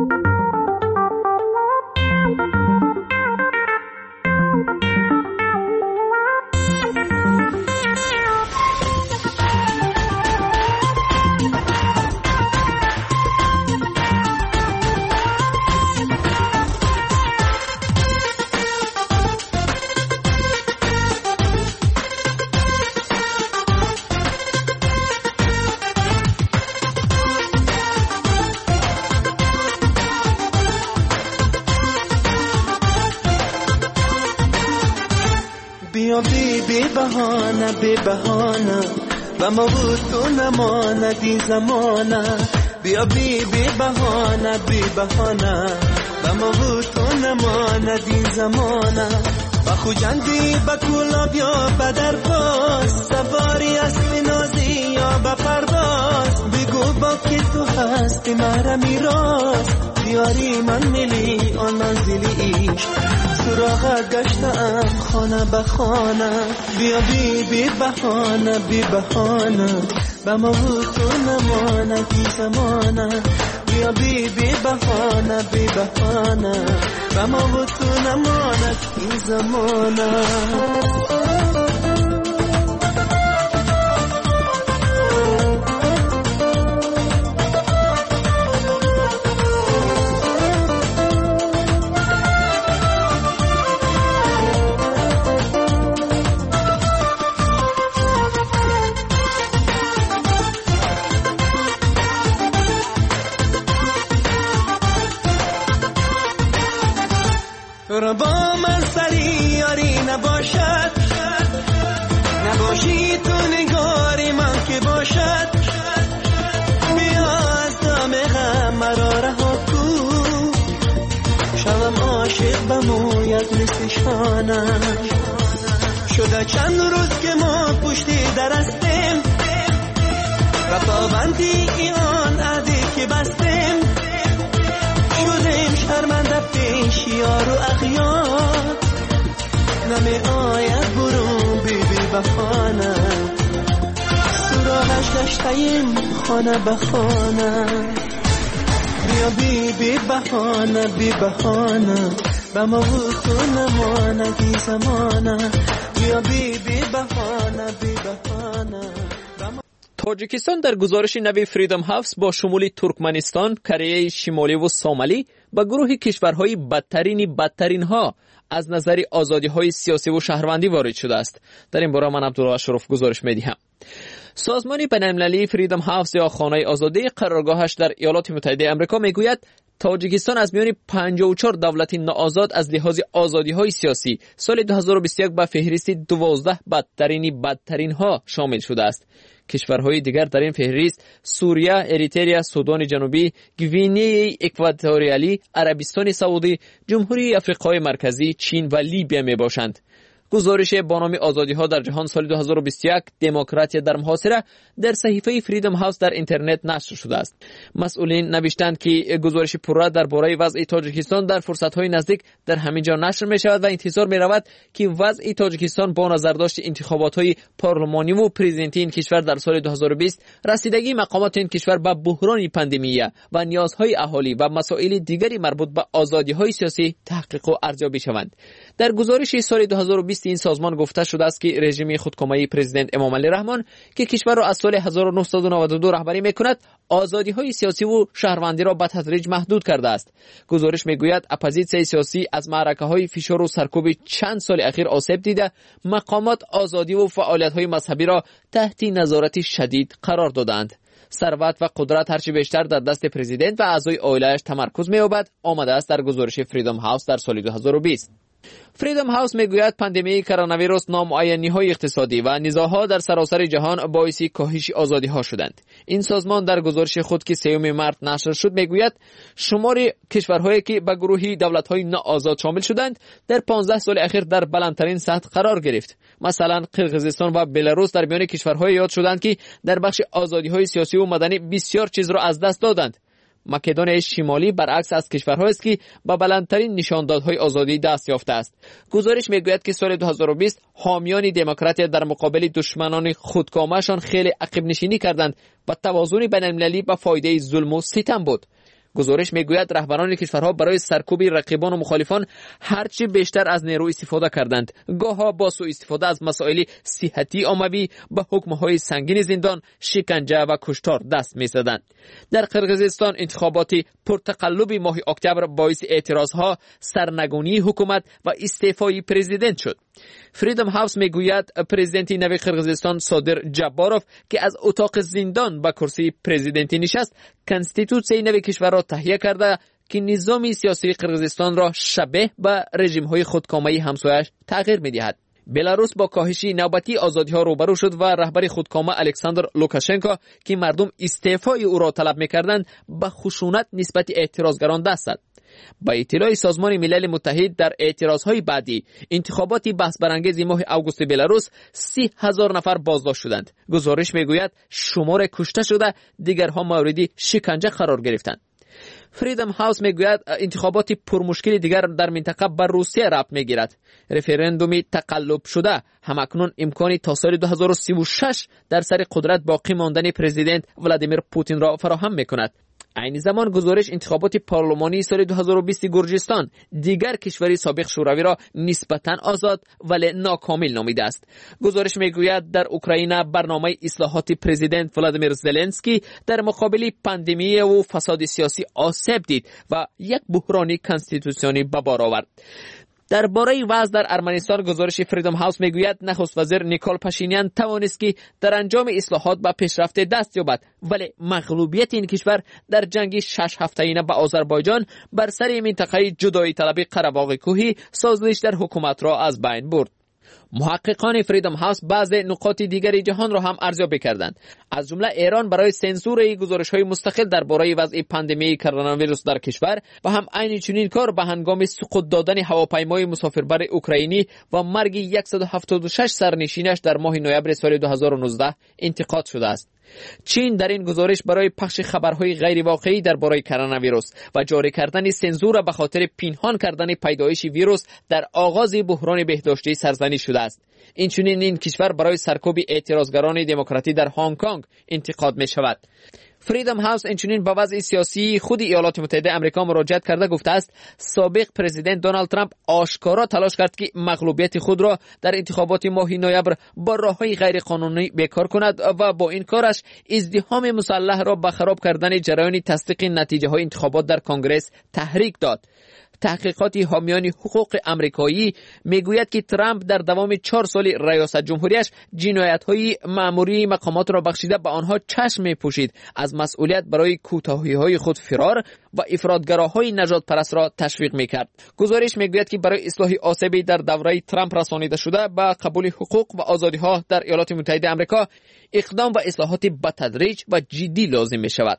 بی بی بهانه بی بهانه و ما بود تو نماندی زمانه بیا بی بی بهانه بی بهانه و ما بود تو نماندی زمانه و خوجندی با کولا بیا بدر باز سواری اسب نازی یا با پرواز بگو با که تو هستی مرا میراز بیاری من ملی آن منزلی ایش سراغت گشتم خانه به خانه بیا بی بی بهانه بی بهانه به ما بود تو نمانه بی زمانه بیا بی بی بهانه بی بهانه به ما بود تو نمانه بی زمانه تو با من سری یاری نباشد نباشی تو نگاری من که باشد بیا از دام غم مرا رها کن شوم عاشق به مویت مثل شانم شده چند روز که ما پشتی درستیم و پابندی ایان عهدی که بستیم شدیم شرمنده پیش یار و اغیار نمی آید برون بی بی بخانه سراغش گشتیم خانه به خانه بیا بی بی بهانه بی بهانه به ما بود تو نمانه بی زمانه بیا بی بی بهانه بی بهانه. تاجیکستان در گزارش نوی فریدم هاوس با شمول ترکمنستان، کره شمالی و سومالی به گروه کشورهای بدترین بدترین ها از نظر آزادی های سیاسی و شهروندی وارد شده است. در این باره من عبدالله اشرف گزارش میدهم. سازمان بین‌المللی فریدم هاوس یا خانه آزادی قرارگاهش در ایالات متحده آمریکا میگوید تاجیکستان از میان پنجاه و چهار دولت ناآزاد از لحاظ آزادی‌های سیاسی سال دو هزار و بیست و یک به فهرست دوازده بدترین بدترین ها شامل شده است. کشورهای دیگر در این فهرست سوریه، اریتریا، سودان جنوبی، گوینه اکواتوریالی، عربستان سعودی، جمهوری آفریقای مرکزی، چین و لیبیا می باشند. گزارش با نام آزادی‌ها در جهان سال دو هزار و بیست و یک دموکراسی در محاصره در صحیفه فریدم هاوس در اینترنت نشر شده است. مسئولین نوشتند که گزارش پررا درباره وضع تاجیکستان در فرصت‌های نزدیک در همین جا نشر می‌شود و انتظار می‌رود که وضع تاجیکستان با نظرداشت انتخابات‌های پارلمانی و پرزیدنتی این کشور در سال دو هزار و بیست، رسیدگی مقامات این کشور به بحران پاندمی و نیازهای اهالی و مسائل دیگری مربوط به آزادی‌های سیاسی تحقیق و ارزیابی شوند. در گزارش سال دو هزار و بیست این سازمان گفته شده است که رژیم خودکامه پرزیدنت امامعلی رحمان که کشور را از سال هزار و نهصد و نود و دو رهبری می‌کند، آزادی‌های سیاسی و شهروندی را به تدریج محدود کرده است. گزارش می‌گوید اپوزیسیون سیاسی از معرکه‌های فشار و سرکوب چند سال اخیر آسیب دیده، مقامات آزادی و فعالیت‌های مذهبی را تحت نظارت شدید قرار دادند. ثروت و قدرت هرچی بیشتر در دست پرزیدنت و اعضای عائله‌اش تمرکز می‌یابد، آمده است در گزارش فریدم هاوس در سال دو هزار و بیست. فریدم هاوس میگوید پاندمی کرونا ویروس نامعینی‌های اقتصادی و نزاع‌ها در سراسر جهان باعث کاهش آزادی‌ها شدند. این سازمان در گزارش خود که سوم مارس نشر شد میگوید شمار کشورهایی که به گروه دولت‌های ناآزاد شامل شدند در پانزده سال اخیر در بلندترین سطح قرار گرفت. مثلا قرقیزستان و بلاروس در میان کشورهای یاد شدند که در بخش آزادی‌های سیاسی و مدنی بسیار چیز را از دست دادند. مکدونیای شمالی برعکس از کشورهایی است که با بلندترین نشاندادهای آزادی دست یافته است. گزارش میگوید که سال دو هزار و بیست حامیان دموکراسی در مقابل دشمنان خودکامه‌شان خیلی عقب نشینی کردند و توازن بین المللی به فایده ظلم و ستم بود. گزارش میگوید رهبران کشورها برای سرکوب رقیبان و مخالفان هرچی بیشتر از نیرو استفاده کردند. گاه‌ها با سوء استفاده از مسائل صحتی عمومی به حکم‌های سنگین زندان، شکنجه و کشتار دست می‌زدند. در قرقیزستان انتخابات پرتقلب ماه اکتبر باعث اعتراضها، سرنگونی حکومت و استعفای پرزیدنت شد. فریدم هاوس میگوید پرزیدنت نوی قرقیزستان صادر جباروف که از اتاق زندان به کرسی پرزیدنتی نشست، کنستیتوسیون نوی کشور را تهیه کرده که نظام سیاسی قرقیزستان را شبیه به رژیم‌های خودکامه همسایه‌اش تغییر می‌دهد. بلاروس با کاهش نوبتی آزادی‌ها روبرو شد و رهبر خودکامه الکساندر لوکاشنکو که مردم استعفای او را طلب می‌کردند به خشونت نسبت اعتراضگران دست زد. با اطلاع سازمان ملل متحد در اعتراضهای بعدی انتخابات بحث برانگیز ماه اوگوست بلاروس سی هزار نفر بازداشت شدند. گزارش میگوید شمار کشته شده، دیگرها مورد شکنجه قرار گرفتند. فریدم هاوس میگوید انتخابات پرمشکل دیگر در منطقه بر روسیه ربط میگیرد. رفراندوم تقلب شده همکنون امکانی تا سال دو هزار و سی و شش در سر قدرت باقی ماندن پرزیدنت ولادیمیر پوتین را فراهم میکند. این زمان گزارش انتخابات پارلمانی سال دو هزار و بیست گرجستان دیگر کشوری سابق شوروی را نسبتاً آزاد ولی ناکامل نامیده است. گزارش میگوید در اوکراین برنامه اصلاحات پرزیدنت ولادیمیر زلنسکی در مقابل پاندمی و فساد سیاسی آسیب دید و یک بحران کنستیتوسیونی به بار آورد. درباره وضع در ارمنستان گزارش فریدم هاوس میگوید نخست وزیر نیکول پاشینیان توانست که در انجام اصلاحات به پیشرفت دست یابد، ولی مغلوبیت این کشور در جنگ شش هفته‌ای با آذربایجان بر سر منطقه جدایی طلبی قره‌باغ کوهی سازش در حکومت را از بین برد. محققان فریدم هاوس بعض نقاط دیگر جهان را هم ارزیابی کردند، از جمله ایران برای سانسور گزارش‌های مستقل درباره وضع پاندمی کرونا ویروس در کشور و هم عین چنین کار به هنگام سقوط دادن هواپیمای مسافربر اوکراینی و مرگ صد و هفتاد و شش سرنشینش در ماه نوامبر سال دو هزار و نوزده انتقاد شده است. چین در این گزارش برای پخش خبرهای غیر واقعی درباره کرونا ویروس و جاری کردن سانسور به خاطر پنهان کردن پیدایش ویروس در آغاز بحران بهداشتی سرزنش شده است. اینچنین این کشور برای سرکوب اعتراضگران دموکراتی در هنگ کنگ انتقاد می شود. فریدم هاوس اینچنین با وضع سیاسی خود ایالات متحده آمریکا مراجعت کرده گفته است سابق پرزیدنت دونالد ترامپ آشکارا تلاش کرد که مغلوبیت خود را در انتخابات ماه نوامبر با راههای غیر قانونی بیکار کند و با این کارش ازدحام مسلح را به خراب کردن جریان تصدیق نتیجه های انتخابات در کنگره تحریک داد. تحقیقات حامیان حقوق آمریکایی میگوید که ترامپ در دوام چهار سال ریاست جمهوریش جنایت‌های مأموری مقامات را بخشیده به آنها چشم می‌پوشید، از مسئولیت برای کوتاهی‌های خود فرار و افراطگراهای نجات پرست را تشویق می‌کرد. گزارش میگوید که برای اصلاح آسیبی در دوره ترامپ رسانیده شده به قبول حقوق و آزادی‌ها در ایالات متحده آمریکا اقدام و اصلاحات به تدریج و جدی لازم می‌شود.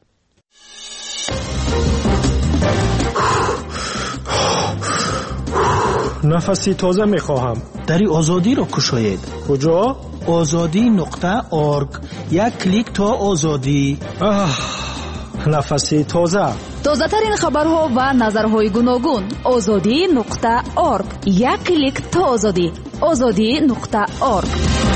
نفسی تازه میخواهم. دری آزادی را کشاید. کجا؟ آزادی نقطه ارگ. یک کلیک تا آزادی. آه، نفسی تازه. تازه ترین خبرها و نظرهای گوناگون. آزادی نقطه ارگ. یک کلیک تا آزادی. آزادی نقطه ارگ.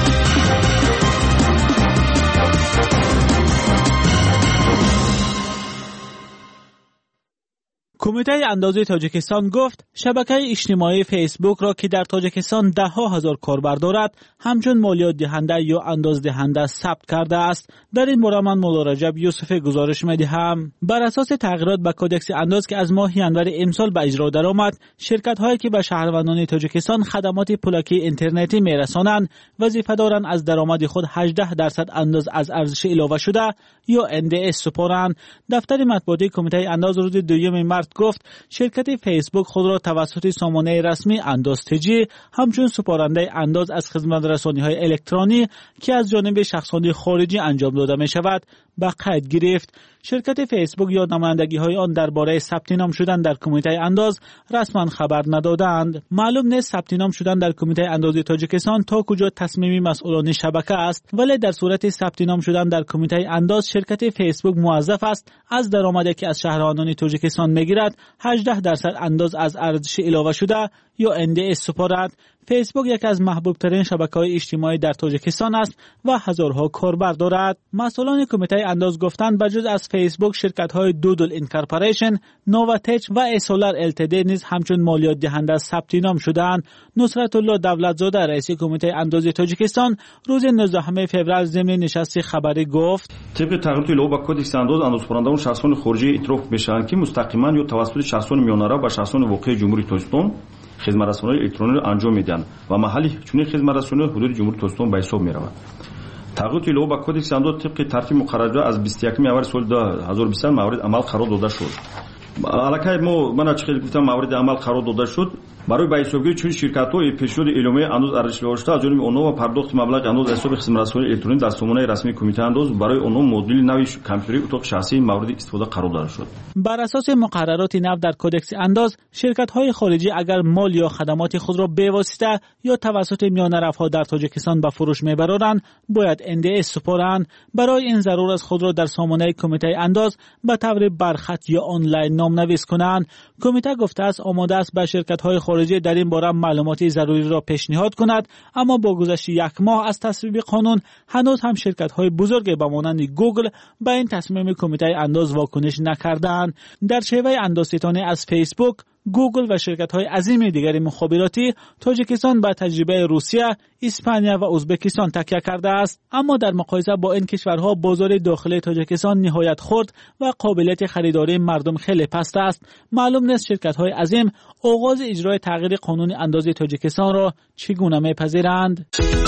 کمیته اندازه تاجیکستان گفت شبکه اجتماعی فیسبوک را که در تاجیکستان ده ها هزار کاربر دارد همچون مالیات دهنده یا انداز دهنده ثبت کرده است. در این باره من مولا رجب یوسف گزارش می‌دهم. بر اساس تغییرات به کدکس انداز که از ماه ژانویه امسال به اجرا درآمد، شرکت هایی که به شهروندان تاجیکستان خدمات پلاکی اینترنتی میرسانند وظیفه دارند از درآمد خود هجده درصد انداز از ارزش اضافه شده یا ان دی اس سپارند. دفتر مطبوعاتی کمیته انداز روز دوم مارس گفت شرکت فیسبوک خود را توسط سامانه رسمی انداز تجی همچون سپارنده انداز از خدمت رسانی‌های الکترونی که از جانب شخصان خارجی انجام داده می شود به قید گرفت. شرکت فیسبوک یا نمایندگی‌های آن درباره ثبت نام شدن در کمیته انداز رسما خبر ندادند. معلوم نیست ثبت نام شدن در کمیته انداز تاجیکستان تا کجا تصمیم مسئولان شبکه است، ولی در صورت ثبت نام شدن در کمیته انداز شرکت فیسبوک موظف است از درآمدی که از شهروندان تاجیکستان میگیرد هجده درصد انداز از ارزش اضافه شده یا ان دی اس سپارد. فیسبوک یکی از محبوب ترین شبکه‌های اجتماعی در تاجیکستان است و هزارها کاربر دارد. مسئولان کمیته انداز گفتند بجز از فیسبوک شرکت‌های دودل اینکارپوریشن، نواتچ و اسولار ال تی دی نیز همچون مالیات دهنده ثبت نام شدند. نصرت الله دولتزاده رئیس کمیته انداز تاجیکستان روز نوزدهم فوریه ضمن نشست خبری گفت طبق تغییرات لو با کدکس انداز اندازه‌کنندگان شخصان خارجی اعتراف می‌شوند که مستقیما یا توسط شخصان میانه‌رو و شخصان واقعی جمهوری تاجیکستان خدمت رسانی الکترونی را انجام میدن و محلی چنین خدمت رسانی حدود جمهوری تاجیکستان به حساب میرود. تغییرات لو با کدکس انداز طبق ترتیب مقرر از بیست و یکم آوریل سال دو هزار و بیست مورد عمل قرار داده شد. علاقه ما من چه خیلی گفتم مورد عمل قرار داده شد برای به حسابگیری چون شرکت‌های پیشنهاد اعلامیه انداز ارزش داشته از جانب آنها و پرداخت مبلغ انداز حساب خدمت رسانی الکترونی در سامانه رسمی کمیته انداز برای آنها مدل نوی کامپیوتری اتاق شخصی مورد استفاده قرار داده شد. بر اساس مقررات نو در کدکس انداز شرکت‌های خارجی اگر مال یا خدمات خود را به واسطه یا توسط میانه‌روها در تاجیکستان به فروش میبرند باید ان دی اس سپارند. برای این ضرور از خود را در سامانه کمیته انداز به طور برخط یا آنلاین نامنویس کنند. کمیته گفته است آماده است به شرکت‌های خارجی در این باره معلوماتی ضروری را پیشنهاد کند، اما با گذشت یک ماه از تصویب قانون هنوز هم شرکت‌های بزرگ به مانند گوگل به این تصمیم کمیته انداز واکنش نکردند. در شیوه اندازستانی از فیسبوک، گوگل و شرکت‌های عظیم دیگر مخابراتی تاجیکستان به تجربه روسیه، اسپانیا و ازبکستان تکیه کرده است، اما در مقایسه با این کشورها بازار داخلی تاجیکستان نهایت خرد و قابلیت خریداری مردم خیلی پست است. معلوم نیست شرکت‌های عظیم آغاز اجرای تغییر قانون اندازه تاجیکستان را چگونه می‌پذیرند.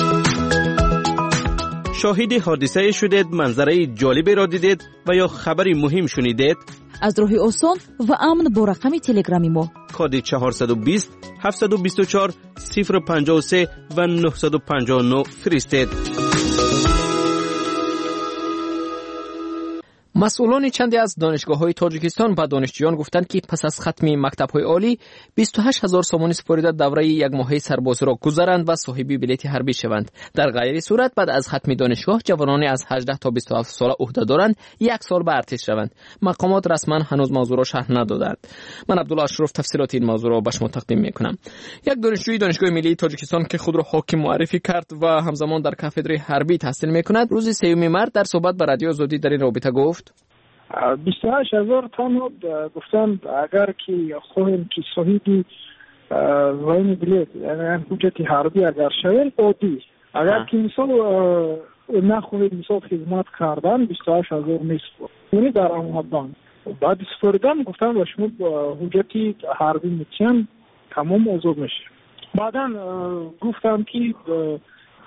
شاهد حادثه شدید، منظره جالبی را دیدید و یا خبری مهم شنیدید؟ از راه آسان و امن با رقم تلگرامی ما کد چهارصد و بیست هفتصد و بیست و چهار صفر پنجاه و سه و نهصد و پنجاه و نه فرستید. مسئولان چندی از دانشگاه‌های تاجیکستان به دانشجویان گفتند که پس از ختم مکتب‌های عالی بیست و هشت هزار سومانی سپرده دوره یک ماهه سربازی را گذراند و صاحب بلیط حربی شوند. در غیر صورت بعد از ختم دانشگاه جوانانی از هجده تا بیست و هفت ساله عهده دارند یک سال به ارتش شوند. مقامات رسما هنوز موضوع را شرح ندادند. من عبدالله اشرف تفصیلات این موضوع را به شما تقدیم می‌کنم. یک دانشجوی دانشگاه ملی تاجیکستان که خود را حاکم معرفی کرد و همزمان در کاتدر حربی تحصیل می‌کند، روز سوم مارس در صحبت با رادیو آزادی در این رابطه گفت بیست و هشت هزار تن گفتن اگر که خواهیم که صاحبی وین بلیت یعنی حجت حربی اگر شویم عادی، اگر که مثال نخواهید مثال خدمت کردن بیست و هشت هزار نیست یعنی در آمدن بعد سپردن گفتن و شما حجت حربی میتین تمام آزاد میشه. بعدا گفتم که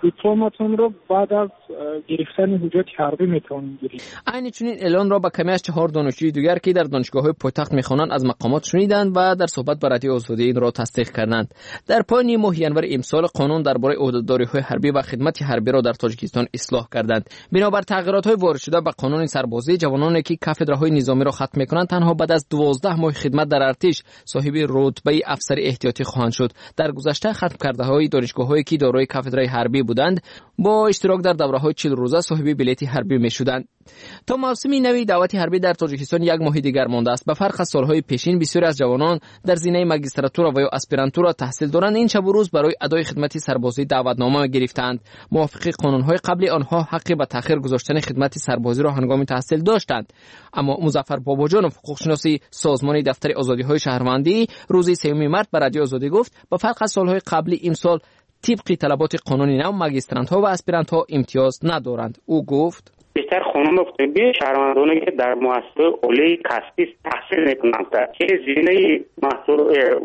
دیپلماتون بعد از گرفتن حجت حربی میتونید گیرید. عین چنین اعلان را با کمی از چهار دانشجوی دیگر که در دانشگاه‌های پایتخت میخوانند از مقامات شنیدند و در صحبت با رادیو آزادی این را تصدیق کردند. در پایان ماه ینور امسال قانون درباره عهده‌داری‌های حربی و خدمت حربی را در تاجیکستان اصلاح کردند. بنابر تغییرات‌های وارد شده به قانون سربازی، جوانانی که کافدرهای نظامی را ختم می‌کنند تنها بعد از دوازده ماه خدمت در ارتش صاحب رتبه افسر احتیاطی خواهند شد. در گذشته ختم کرده‌های دانشگاه‌هایی که دارای کافدرهای حربی بودند با اشتراک در دوره‌های چهل روزه صاحب بلیت حربی می‌شدند. تا موسم نوی دعوت حربی در تاجیکستان یک ماه دیگر مانده است. به فرق از سال‌های پیشین بسیاری از جوانان در زمینه ماجستراتورا و یا اسپرانتورا تحصیل دارند این شب و روز برای ادای خدمت سربازی دعوتنامه گرفتند. موافق قانون‌های قبلی آنها حق به تأخیر گذاشتن خدمت سربازی را هنگام تحصیل داشتند. اما مظفر باباجانов حقوقشناسی سازمان دفتر آزادی‌های شهروندی روز سوم مارس به رادیو آزادی گفت به فرق از سال‌های قبلی امسال طبق طلبات قانونی نو ماجسترانت‌ها و اسپرانت‌ها امتیاز ندارند. او گفت بیشتر خانم طبی شهروندانی که در مؤسسه عالی کسبی تحصیل میکنند که زمینه محصول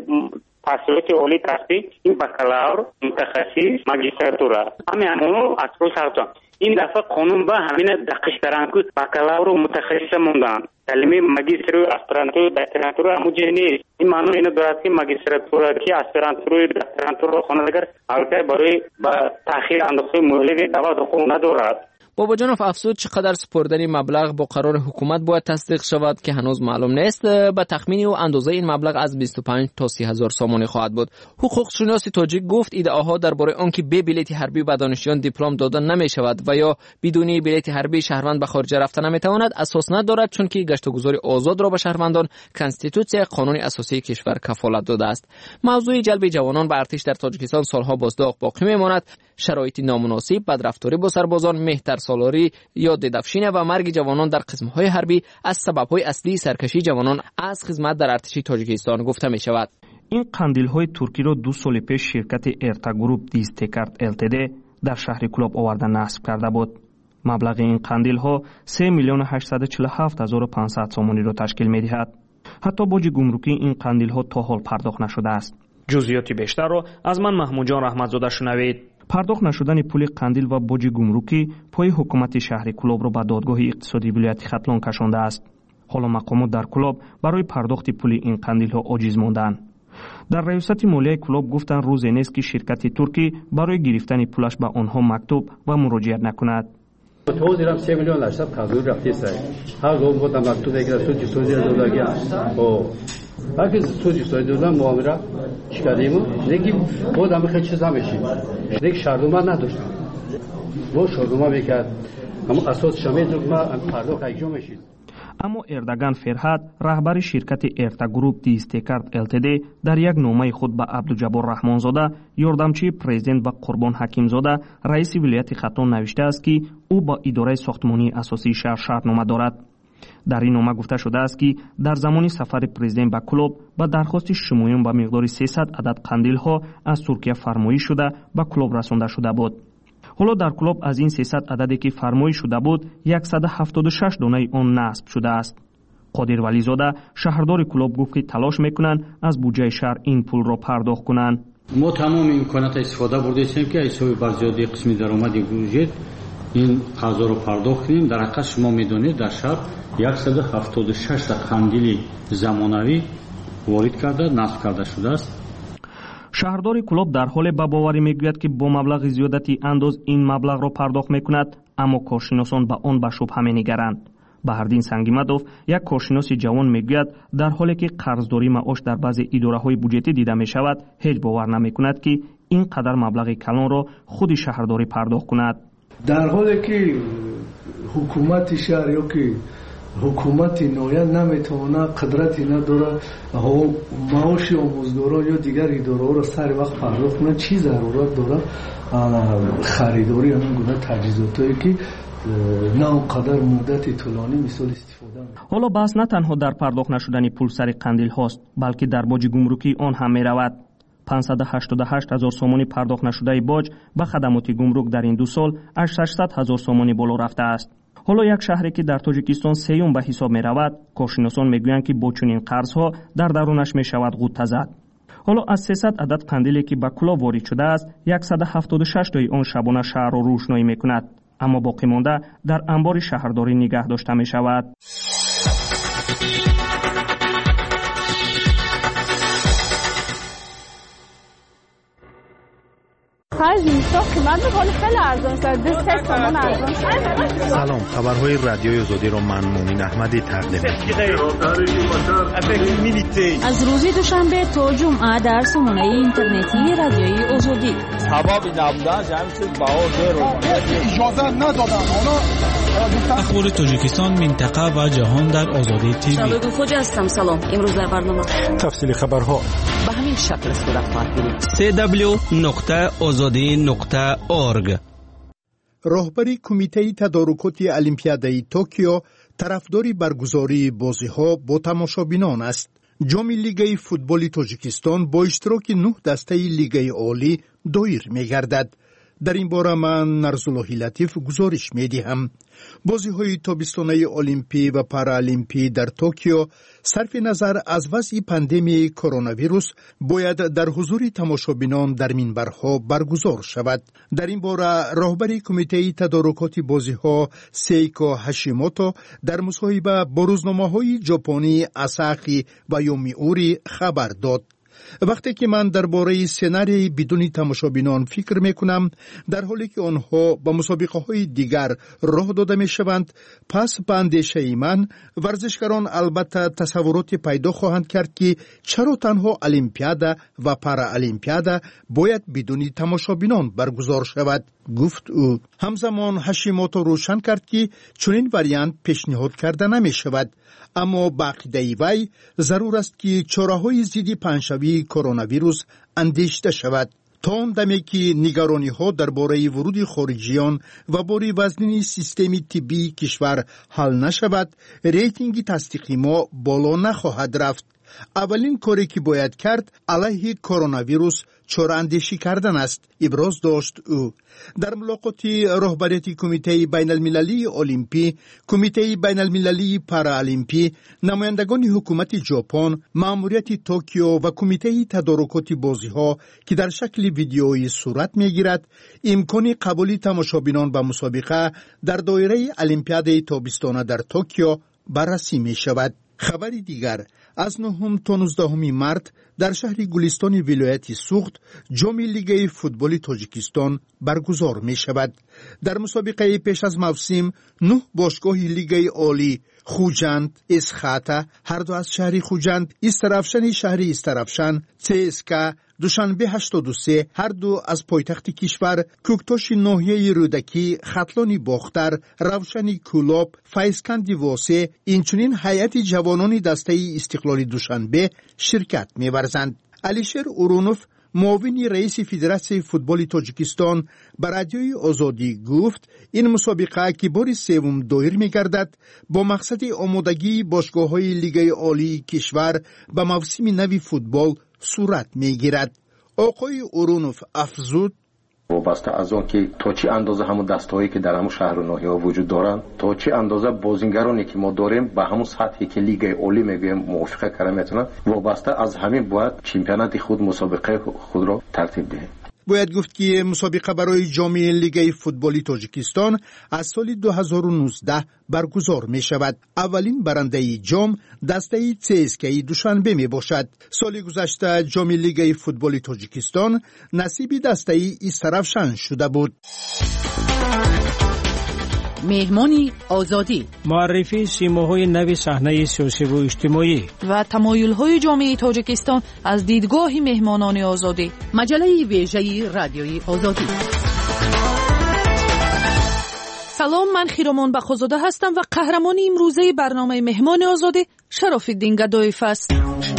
تحصیلات عالی کسبی این بکالور، متخصص، ماجستراتورا همین اونو اصلا شرطان این دفعه قانون با همین دقیق کردن که بکالور و متخصص موندن کلمه ماجستر و اسپرانتور دکتراتورا همونجوری نیست. این معنی اینو دارد که ماجستراتورا که اسپرانتور و دکتراتورا خوانندگان البته برای با تأخیر اندازه مهلت دعوت حقوق ندارد. باباجانов افزود چقدر سپردن مبلغ با قرار حکومت باید تصدیق شود که هنوز معلوم نیست. به تخمینی و اندازه این مبلغ از بیست و پنج تا سی هزار سامانی خواهد بود. حقوقشناس تاجیک گفت ادعاها درباره آنکه به بلیت حربی به دانشجویان دیپلم دادن نمی شود و یا بدون بلیت حربی شهروند به خارج رفتن نمی تواند اساس ندارد، چون که گشت و گذار آزاد را به شهروندان کانستیتوسیای قانون اساسی کشور کفالت داده است. موضوع جلب جوانان به ارتش در تاجیکستان سالها بازداغ باقی میماند. شرایط نامناسب، بدرفتاری با سربازان، مهتر سالاری یا ددفشین و مرگ جوانان در قسمت‌های حربی از سبب‌های اصلی سرکشی جوانان از خدمت در ارتش تاجیکستان گفته می‌شود. این قندیل‌های ترکی را دو سال پیش شرکت ارتا گروپ دیستکارت ال تی دی در شهر کلاب آورده نصب کرده بود. مبلغ این قندیل‌ها سه میلیون و هشتصد و چهل و هفت هزار و پانصد سامانی را تشکیل می‌دهد. حتی باج گمرکی این قندیل‌ها تا حال پرداخت نشده است. جزئیات بیشتر را از من محمود جان رحمتزاده شنوید. پرداخت نشدن پول قندیل و باج گمرکی پای حکومت شهر کلاب را به دادگاه اقتصادی ولایت ختلان کشانده است. حالا مقامات در کلاب برای پرداخت پول این قندیل ها عاجز ماندند. در ریاست مالیه کلاب گفتند روزی نیست که شرکت ترکی برای گرفتن پولش به آنها مکتوب و مراجعت نکند. تو دیرم سه میلیون هشتصد کازور رفتی سای. هر گفت گفتم مکتوب اگر سوجی سوجی دادگی او اگه سوجی سوجی دادن معامله چیکاریم؟ نگی بود هم خیلی چیزا میشیم. نگ شهردوما نداشتم. با شهردوما میکرد. اما اساس شمی دکمه پرداخت ایجا میشید. اما اردگان فرهاد رهبر شرکت ارتا گروپ دیستکارت ال تی دی در یک نامه خود به عبدالجبار رحمانزاده یاردمچی پرزیدنت و قربان حکیمزاده رئیس ولایت ختلان نوشته است که او با اداره ساختمانی اساسی شهر شرطنامه دارد. در این نامه گفته شده است که در زمان سفر پرزیدنت به کلاب با درخواست شمویان به مقدار سیصد عدد قندیل ها از ترکیه فرمایش شده به کلاب رسانده شده بود. حالا در کلاب از این سیصد عددی که فرمایش شده بود صد و هفتاد و شش دانه آن نصب شده است. قادر ولیزاده شهردار کلاب گفت که تلاش میکنند از بودجه شهر این پول را پرداخت کنند. ما تمام امکانات استفاده برده ایم که حساب برزیادی قسمی درآمد بودجه این قضا رو پرداخت کنیم. در حقیقت شما میدونید در شهر صد و هفتاد و شش تا قندیل زمانوی وارد کرده نصب کرده شده است. شهردار کلاب در حال به باوری میگوید که با مبلغ زیادتی انداز این مبلغ را پرداخت میکند، اما کارشناسان به آن به شبهه می‌نگرند. بهردین سنگیمدوف یک کارشناس جوان میگوید در حالی که قرضداری معاش در بعضی اداره‌های بودجتی دیده میشود، هیچ باور نمیکند که این قدر مبلغ کلان را خود شهرداری پرداخت کند. در حالی که حکومت شهر یا که حکومت نویا نمیتونه قدرتی نداره معاش آموزگارا یا دیگر اداره را سر وقت پرداخت کنه، چی ضرورت داره خریداری همین گونه تجهیزاتی که نه اونقدر مدت طولانی مثال استفاده میکنه. حالا بحث نه تنها در پرداخت نشدن پول سر قندیل هاست، بلکه در باج گمرکی آن هم میرود. پانصد و هشتاد و هشت هزار سامانی پرداخت نشده باج به خدمات گمرک در این دو سال از ششصد هزار سامانی بالا رفته است. حالا یک شهری که در تاجیکستان سیوم به حساب می رود، کارشناسان می گویند که با چنین قرض ها در درونش می شود غوطه زد. ҳоло аз сесад адад қандиле ки ба куло ворид шудааст яксад و هفتاد و شش таи он шабона шаҳрро рӯшноӣ мекунад, аммо боқӣ монда дар анбори шаҳрдорӣ нигоҳ дошта мешавад. سلام، خبرهای رادیوی آزادی را من مومین احمدی تقدیم می‌کنم. از روز دوشنبه تا جمعه در سامانه اینترنتی رادیوی آزادی. سبب نبودن همین چیز باور رو اجازه ندادن. اخبار تاجیکستان، منطقه و جهان در آزادی تیوی. شبکه خوج هستم. سلام. امروز در برنامه تفصیل خبرها به همین شکل صورت خواهد گرفت. سی دبلیو نقطه آزادی نقطه اورگ. راهبری کمیته تدارکات المپیادای توکیو طرفداری برگزاری بازی‌ها با تماشابینان است. جام لیگ فوتبال تاجیکستان با اشتراک نه دسته لیگ عالی دایر می‌گردد. در این باره من نرزاللهی لطیف گزارش می‌دهم. بازی‌های تابستانه المپی و پارالمپی در توکیو صرف نظر از وضع پاندمی کرونا ویروس باید در حضور تماشابینان در منبرها برگزار شود. در این باره راهبر کمیته تدارکات بازی‌ها سیکو هاشیموتو در مصاحبه با روزنامه‌های ژاپنی آساخی و یومیوری خبر داد. وقتی که من درباره سناریوی بدون تماشابینان فکر میکنم، در حالی که آنها با مسابقه های دیگر راه داده میشوند، پس به اندیشه من ورزشکاران البته تصورات پیدا خواهند کرد که چرا تنها المپیادا و پارالمپیادا باید بدون تماشابینان برگزار شود، گفت او. همزمان هاشیموتو روشن کرد که چنین وریانت پیشنهاد کرده نمی شود، اما با عقیده وی ضرور است که چاره‌های ضد پنجشنبه کرونا ویروس اندیشیده شود. تا آن دمی که نگرانی‌ها درباره ورود خارجیان و باری وزنی سیستم طبی کشور حل نشود، ریتینگ تصدیقی ما بالا نخواهد رفت. اولین کاری که باید کرد علیه کرونا ویروس چاره‌اندیشی کردن است، ابراز داشت او. در ملاقاتی رهبریت کمیته بین المللی المپی، کمیته بین المللی پارالمپی، نمایندگان حکومت ژاپن، مأموریت توکیو و کمیته تدارکات بازی‌ها که در شکل ویدیویی صورت می‌گیرد، امکان قبول تماشابینان به مسابقه در دایره المپیاد تابستانه در توکیو بررسی می‌شود. خبر دیگر، از نهم تا نوزدهم مارس در شهر گلستان ولایت سوخت جام لیگ فوتبال تاجیکستان برگزار می شود. در مسابقه پیش از موسم نه باشگاه لیگ عالی خوجند، اسخاتا هر دو از شهر خوجند، استرافشن شهر استرافشن، چسکا دوشنبه هشتاد و سه هر دو از پایتخت کشور، کوکتاش ناحیه رودکی، خطلانی باختر، روشنی کولاب، فیضکند واسه، اینچنین هیئت جوانان دسته استقلال دوشنبه شرکت می‌ورزند. علیشیر اورونوف معاون رئیس فدراسیون فوتبال تاجیکستان به رادیوی آزادی گفت این مسابقه که بار سوم دایر می‌گردد با مقصد آمادگی باشگاه‌های لیگ عالی کشور به موسم نو فوتبال صورت می‌گیرد. آقای اورونوف افزود وابسته از آن که تا چه اندازه همون دستهایی که در همون شهر و ناحیه‌ها وجود دارند، تا چه اندازه بازیگرانی که ما داریم به همون سطحی که لیگ عالی میگویم موافقت کردن میتونن، وابسته از همین باید چمپیونات خود مسابقه خود را ترتیب دهیم. باید گفت که مسابقه برای جام لیگ فوتبال تاجیکستان از سال دو هزار و نوزده برگزار می شود. اولین برنده جام دسته چسکی دوشنبه می باشد. سال گذشته جام لیگ فوتبال تاجیکستان نصیب دسته استرافشن شده بود. مهمانی آزادی، معرفی سیماهای نو صحنه سیاسی و اجتماعی و تمایل‌های جامعه تاجیکستان از دیدگاه مهمانان آزادی، مجله ویژه رادیوی آزادی. سلام، من خیرومان بخوزاده هستم و قهرمان امروزه برنامه مهمان آزادی شراف‌الدین گدایف است.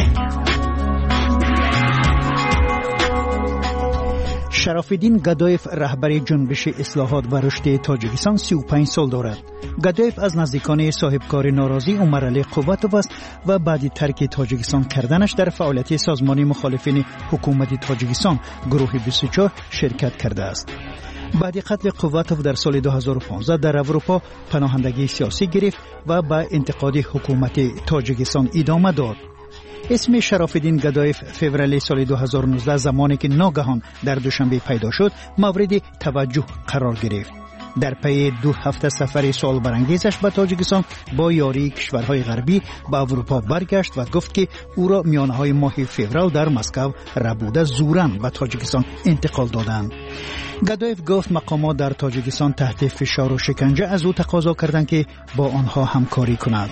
شراف‌الدین گدایف رهبر جنبش اصلاحات و رشد تاجیکستان سی و پنج سال دارد. گدایف از نزدیکان صاحبکار ناراضی عمرعلی قوتوف است و بعد ترک تاجیکستان کردنش در فعالیت سازمان مخالفین حکومت تاجیکستان گروه بیست و چهار شرکت کرده است. بعد قتل قوتوف در سال دو هزار و پانزده در اروپا پناهندگی سیاسی گرفت و به انتقاد حکومت تاجیکستان ادامه داد. اسم شراف‌الدین گدایف فوریه سال دو هزار و نوزده زمانی که ناگهان در دوشنبه پیدا شد مورد توجه قرار گرفت. در پی دو هفته سفر سال برانگیزش به تاجیکستان با یاری کشورهای غربی به اروپا برگشت و گفت که او را میانهای ماه فوریه در مسکو ربوده زوراً به تاجیکستان انتقال دادند. گدایف گفت مقامات در تاجیکستان تحت فشار و شکنجه از او تقاضا کردند که با آنها همکاری کند.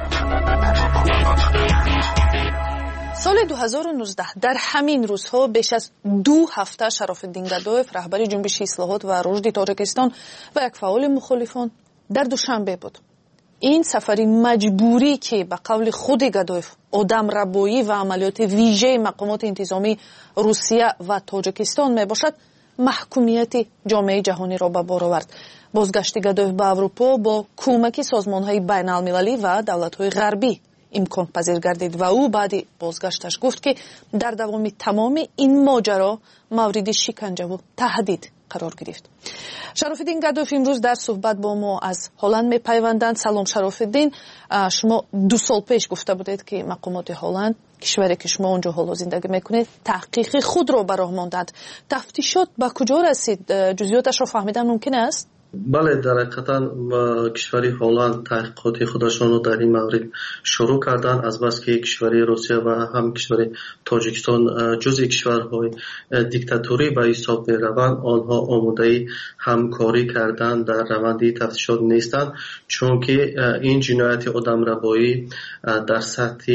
سال دو هزار و نوزده در همین روزها بیش از دو هفته شراف‌الدین گدایف رهبر جنبش اصلاحات و رشد تاجیکستان و یک فعال مخالفان در دوشنبه بود. این سفری مجبوری که به قول خود گدایف آدم ربایی و عملیات ویژه مقامات انتظامی روسیه و تاجیکستان می باشد محکومیت جامعه جهانی را به بار آورد. بازگشت گدایف به اروپا با کمک سازمان‌های بین‌المللی و دولت‌های غربی امکان پذیر گردید و او بعد بازگشتش گفت که در دوام تمام این ماجرا مورد شکنجه و تهدید قرار گرفت. شراف‌الدین گدایف امروز در صحبت با ما از هلند میپیوندند. سلام شراف‌الدین، شما دو سال پیش گفته بودید که مقامات هلند، کشوری که شما اونجا حالا زندگی میکنید، تحقیق خود را به راه ماندند. تفتیشات به کجا رسید؟ جزئیاتش را فهمیدن ممکن است؟ بله، در حقیقت کشوری هلند تحقیقات خودشان رو در این مورد شروع کردن، از بس که کشوری روسیه و هم کشوری تاجیکستان جزء کشورهای دیکتاتوری به حساب میروند، آنها آماده همکاری کردن در روند تفتیشات نیستند، چون که این جنایت آدمربایی در سطح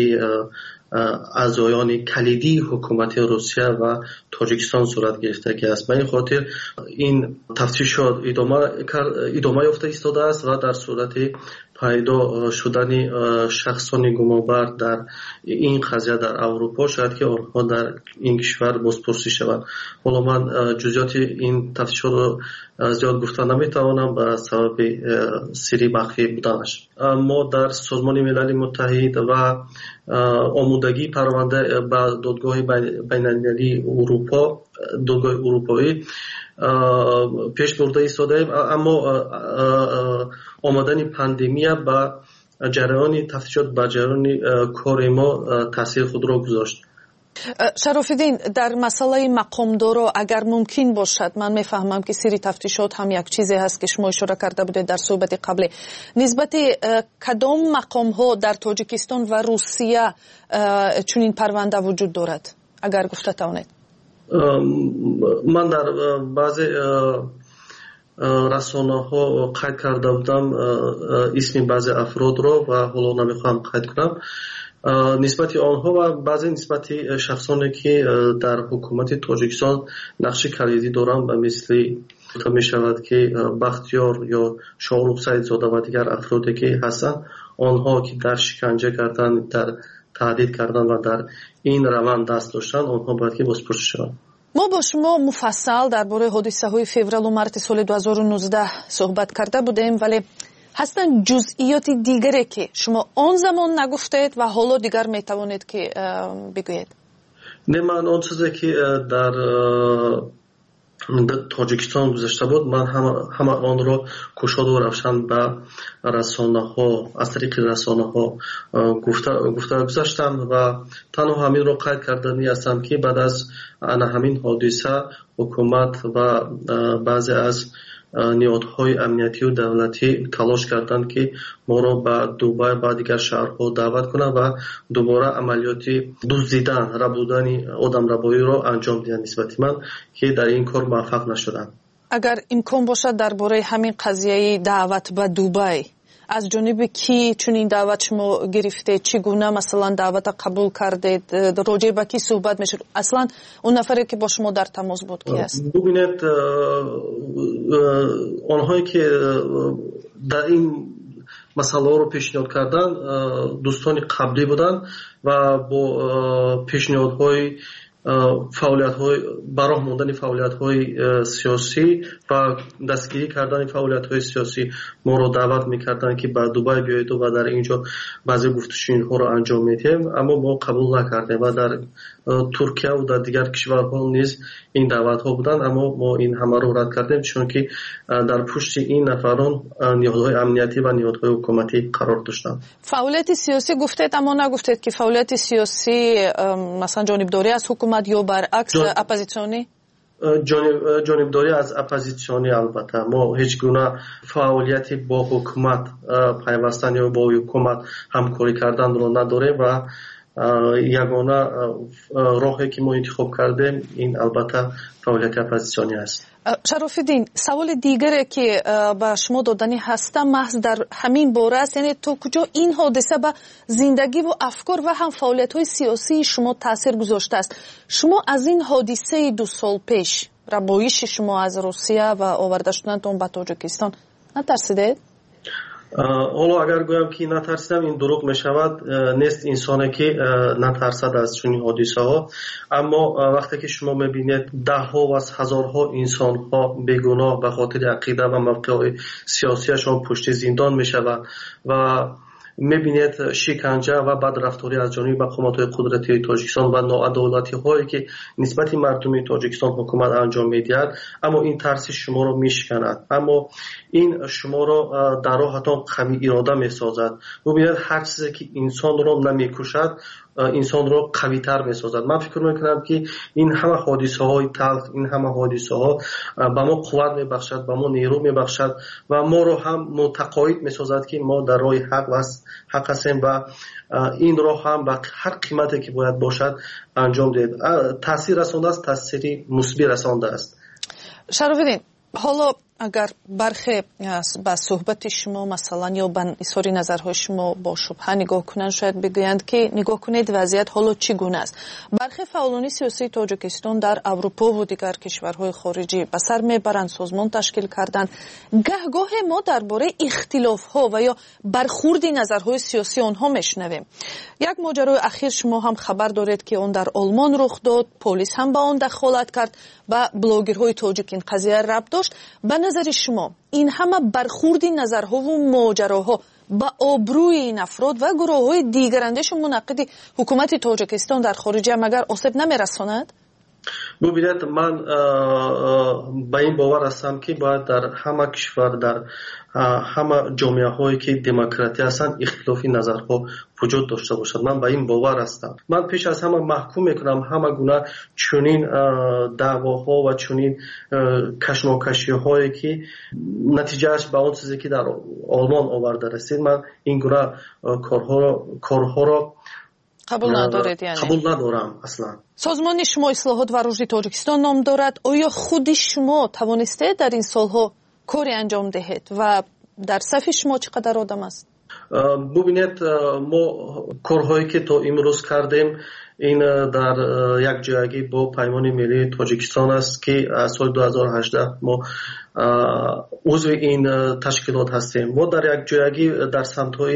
اعضایان کلیدی حکومت روسیه و تاجیکستان صورت گرفته که است. به این خاطر این تفتیشات ادامه ادامه یافته ایستاده است و در صورت پیدا شدن شخصان گمانبر در این قضیه در اروپا شاید که آنها در این کشور بازپرسی شوند. حالا من جزئیات این تفتیشات رو زیاد گفتن نمیتوانم به سبب سری مخفی بودنش. ما در سازمان ملل متحد و آمادگی پرونده به دادگاه بین‌المللی اروپا دادگاه اروپایی پیش برده ایستادیم، اما آمدن پاندمی به جریان تفتیشات به جریان کار ما تاثیر خود را گذاشت. شراف‌الدین، در مسئله مقامدارا اگر ممکن باشد، من میفهمم که سری تفتیشات هم یک چیزی هست که شما اشاره کرده بودید در صحبت قبلی، نسبت کدام مقام ها در تاجیکستان و روسیه چنین پرونده وجود دارد اگر گفته توانید؟ من در بعضی رسانه ها قید کرده بودم اسم بعضی افراد را و حالا نمیخوام قید کنم. نسبت آنها و بعضی نسبت شخصانی که در حکومت تاجیکستان نقش کلیدی دارند و مثل می شود که بختیار یا شاهرخ سیدزاده و دیگر افرادی که هستند، آنها که در شکنجه کردن، در تهدید کردن و در این روند دست داشتن، آنها باید که بازپرسی شوند. ما با شما مفصل درباره حادثه های فوریه و مارس سال دو هزار و نوزده صحبت کرده بودیم، ولی هستن جزئیات دیگری که شما آن زمان نگفتید و حالا دیگر میتوانید که بگویید؟ نه، من آن چیزی که در تاجیکستان گذشته بود من همه آن را گشاد و روشن به رسانه ها از طریق رسانه ها گفته گفته گذاشتم و تنها همین را قید کردنی هستم که بعد از همین حادثه حکومت و بعضی از نیازهای امنیتی و دولتی تلاش کردند که ما را به دوباره و دیگر شهرها دعوت کنند و دوباره عملیات دزدیدن، ربودن آدمربایی را انجام دهند نسبت من که در این کار موفق نشدند. اگر امکان باشد درباره همین قضیه دعوت به دبی از جانب کی چون این دعوت شما گرفته، چگونه مثلا دعوت قبول کردید، راجع به کی صحبت میشه، اصلا اون نفری که با شما در تماس بود کی است؟ ببینید، آنهایی که در این مسئله رو پیشنهاد کردن دوستان قبلی بودن و با پیشنهادهای фаъолиятҳои ба роҳ мондани фаъолиятҳои сиёсӣ ва дастгирӣ кардани фаъолиятҳои сиёсӣ моро даъват мекарданд ки ба Дубай биёеду ва дар инҷо баъзе гуфтушунидҳоро анҷом медиҳем, аммо мо қабул накардем ва дар Туркия ва дар дигар кишварҳо низ ин даъватҳо буданд, аммо мо ин ҳамаро рад кардем, чунки дар пушти ин нафарон ниҳодҳои амниятӣ ва ниҳодҳои ҳукуматӣ қарор доштанд. фаъолияти сиёсӣ гуфтед, аммо нагуфтед ки фаъолияти сиёсӣ масалан ҷонибдорӣ аз ҳукумат ё баръакс оппозитсионӣ? ҷонибдорӣ аз оппозитсионӣ. албатта мо ҳеҷ гуна фаъолияти бо ҳукумат пайвастан ё бо ҳукумат ҳамкорӣ карданро надорем ва ягона роҳе ки мо интихоб кардем ин албатта фаъолияти оппозитсионӣ аст. шарофиддин, саволи дигаре ки ба шумо додани ҳаста маҳз дар ҳамин бора аст, яъне то куҷо ин ҳодиса ба зиндагӣ ва афкор ва ҳам фаъолиятҳои сиёсии шумо таъсир гузоштааст. шумо аз ин ҳодисаи ду сол пеш, рамоиши шумо аз Русия ва оварда шуданатон ба Тоҷикистон натарсидед? ҳоло агар гӯям ки натарсидам, ин дурӯғ мешавад. нест инсоне ки натарсад аз чунин ҳодисаҳо, аммо вақте ки шумо мебинед даҳҳо ва ҳазорҳо инсонҳо бегуноҳ ба хотири ақида ва мавқеҳои сиёсияшон пушти зиндон мешаванд ва мебинед шиканҷа ва бадрафторӣ аз ҷониби мақомотҳои қудратии Тоҷикистон ва ноадолатиҳое ки нисбати мардуми Тоҷикистон ҳукумат анҷом медиҳад, аммо ин тарси шуморо мешиканад, аммо ин шуморо дар роҳатон қавӣ ирода месозад. мебинед ҳар чизе ки инсонро намекушад инсонро қавитар месозад. ман фикр мекунам ки ин ҳама ҳодисаҳои талх, ин ҳама ҳодисаҳо ба мо қувват мебахшад, ба мо нерӯ мебахшад ва моро ҳам мутақоид месозад ки мо дар роҳи ҳақ ҳақ ҳастем ва ин роҳ ҳам ба ҳар қимате ки бояд бошад анҷом диҳед. таъсир расондааст, таъсири мусбӣ расондааст. шарофиддин, ҳоло агар бархе ба суҳбати шумо масалан ё ба изҳори назарҳои шумо бо шубҳа нигоҳ кунанд, шояд бигӯянд ки нигоҳ кунед вазъият ҳоло чӣ гуна аст. бархе фаъолони сиёсии Тоҷикистон дар Аврупову дигар кишварҳои хориҷӣ ба сар мебаранд, созмон ташкил карданд. гаҳгоҳе мо дар бораи ихтилофҳо ва ё бархурди назарҳои сиёсии онҳо мешунавем. як моҷарои ахир шумо ҳам хабар доред ки он дар Олмон рух дод, полис ҳам ба он дахолат кард, ба блогерҳои тоҷик ин қазия рабт дошт. ба назари шумо ин ҳама бархурди назарҳову моҷароҳо ба обрӯи ин афрод ва гурӯҳҳои дигарандешу мунаққиди ҳукумати Тоҷикистон дар хориҷа магар осеб намерасонад? бубинед, ман ба ин бовар ҳастам ки бояд дар ҳама кишвар, дар ҳама ҷомеаҳое ки демократия ҳастанд ихтилофи назарҳо вуҷуд дошта бошад. ман ба ин бовар ҳастам. ман пеш аз ҳама маҳкум мекунам ҳама гуна чунин даъвоҳо ва чунин кашмокашиҳое ки натиҷааш ба он чизе ки дар Олмон оварда расид, ман ин гуна корҳоро қабул надоред? яъне қабул надорам аслан. созмони шумо ислоҳот ва рушди Тоҷикистон ном дорад. оё худи шумо тавонистед дар ин солҳо коре анҷом диҳед ва дар сафи шумо чӣ қадар одам аст? бубинед, мо корҳое ки то имрӯз кардем ин дар якҷоягӣ бо Паймони Миллии Тоҷикистон аст ки аз соли ду ҳазору ҳаждаҳ мо узви ин ташкилот ҳастем. мо дар якҷоягӣ дар самтҳои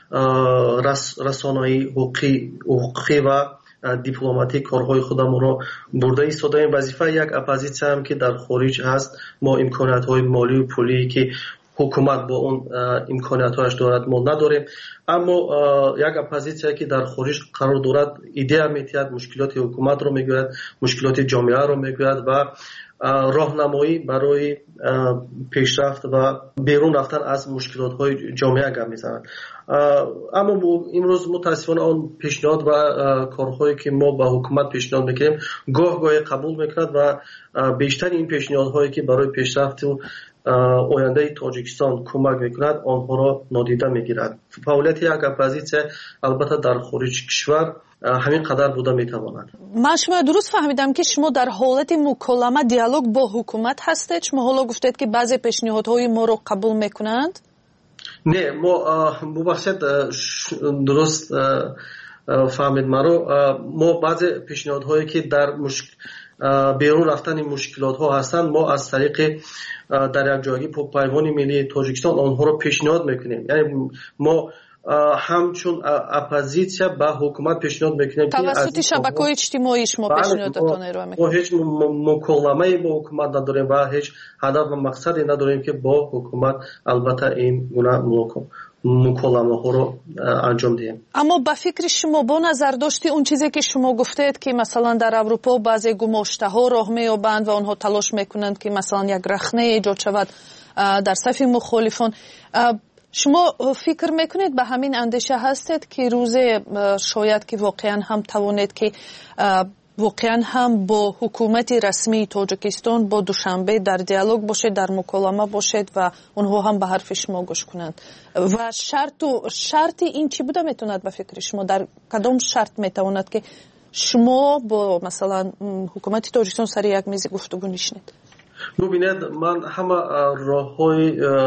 расонаӣ, ҳуқуқӣ ва дипломатӣ корҳои худамонро бурда истодаем. вазифаи як оппозитсия ҳам ки дар хориҷ ҳаст, мо имкониятҳои молию пулие ки ҳукумат бо он имкониятҳояш дорад мо надорем, аммо як оппозитсия ки дар хориҷ қарор дорад идея метиҳад, мушкилоти ҳукуматро мегӯяд, мушкилоти ҷомеаро мегӯяд ва роҳнамоӣ барои пешрафт ва берун рафтан аз мушкилотҳои ҷомеа гап мезанад. аммо имрӯз мутаассифона он пешниҳод ва корҳое ки мо ба ҳукумат пешниҳод мекунем гоҳ гоҳе қабул мекунад ва бештари ин пешниҳодҳое ки барои пешрафту ояндаи Тоҷикистон кӯмак мекунад, онҳоро нодида мегирад. фаъолияти як оппозитсия албатта дар хориҷи кишвар ҳамин қадар буда метавонад. ман шумо дуруст фаҳмидам ки шумо дар ҳолати муколама, диалог бо ҳукумат ҳастед. шумо ҳоло гуфтед ки баъзе пешниҳодҳои моро қабул мекунанд? не, мо бубахшед, дуруст фаҳмед маро, мо баъзе пешниҳодҳое ки дар берун рафтани мушкилотҳо ҳастанд, мо аз тариқи дар якҷоягӣ Паймони Миллии Тоҷикистон онҳоро пешниҳод мекунем. яъне мо ҳамчун оппозитсия ба ҳукумат пешниҳод мекунем тавассути шабакаҳои иҷтимоӣ шумо пешниҳодатон эро мекунед. мо ҳеҷ муколамае бо ҳукумат надорем ва ҳеҷ ҳадаф ва мақсаде надорем ки бо ҳукумат албатта ин гуна муколамаҳоро анҷом диҳем. аммо ба фикри шумо бо назардошти он чизе ки шумо гуфтед ки масалан дар аврупо баъзе гумоштаҳо роҳ меёбанд ва онҳо талош мекунанд ки масалан як рахнае эҷод шавад дар сафи мухолифон, шумо фикр мекунед ба ҳамин андеша ҳастед ки рӯзе шояд ки воқеан ҳам тавонед ки воқеан ҳам бо ҳукумати расмии Тоҷикистон бо Душанбе дар диалог бошед, дар муколама бошед ва онҳо ҳам ба ҳарфи шумо гӯш кунанд? ва шарту шарти ин чӣ буда метавонад ба фикри шумо? дар кадом шарт метавонад ки шумо бо масалан ҳукумати Тоҷикистон сари як мези гуфтугӯ нишинед? бубинед, ман ҳама роҳҳои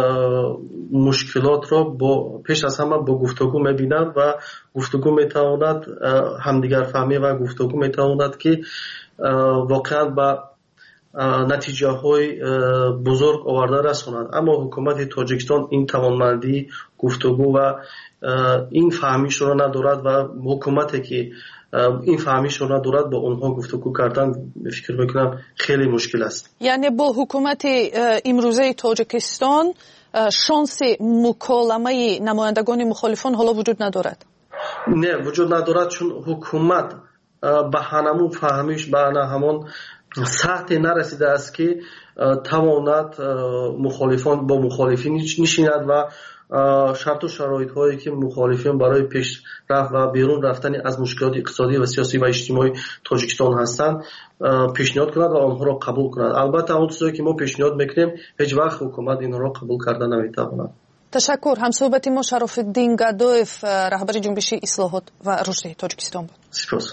мушкилотро пеш аз ҳама бо гуфтугӯ мебинам ва гуфтугӯ метавонад ҳамдигарфаҳмӣ ва гуфтугӯ метавонад ки воқеан ба натиҷаҳои бузург оварда расонад. аммо ҳукумати Тоҷикистон ин тавонмандии гуфтугӯ ва ин фаҳмишро надорад ва ҳукумате ки ин фаҳмишро надорад бо онҳо гуфтугӯ кардан фикр мекунам хеле мушкил аст. яъне бо ҳукумати имрӯзаи Тоҷикистон шонси муколамаи намояндагони мухолифон ҳоло вуҷуд надорад? не, вуҷуд надорад, чун ҳукумат ба ҳамон фаҳмиш ба ҳамон сатҳе нарасидааст ки тавонад мухолифон бо мухолифин нишинад ва шарту шароитҳое ки мухолифин барои пешрафт ва берун рафтани аз мушкилоти иқтисодӣ ва сиёсӣ ва иҷтимоии Тоҷикистон ҳастанд пешниҳод кунад ва онҳоро қабул кунад. албатта он чизое ки мо пешниҳод мекунем ҳеҷ вақт ҳукумат инҳоро қабул карда наметавонад. ташаккур. ҳамсӯҳбати мо Шарофиддин Гадоев, раҳбари ҷунбиши ислоҳот ва рушди Тоҷикистон буд. сипос.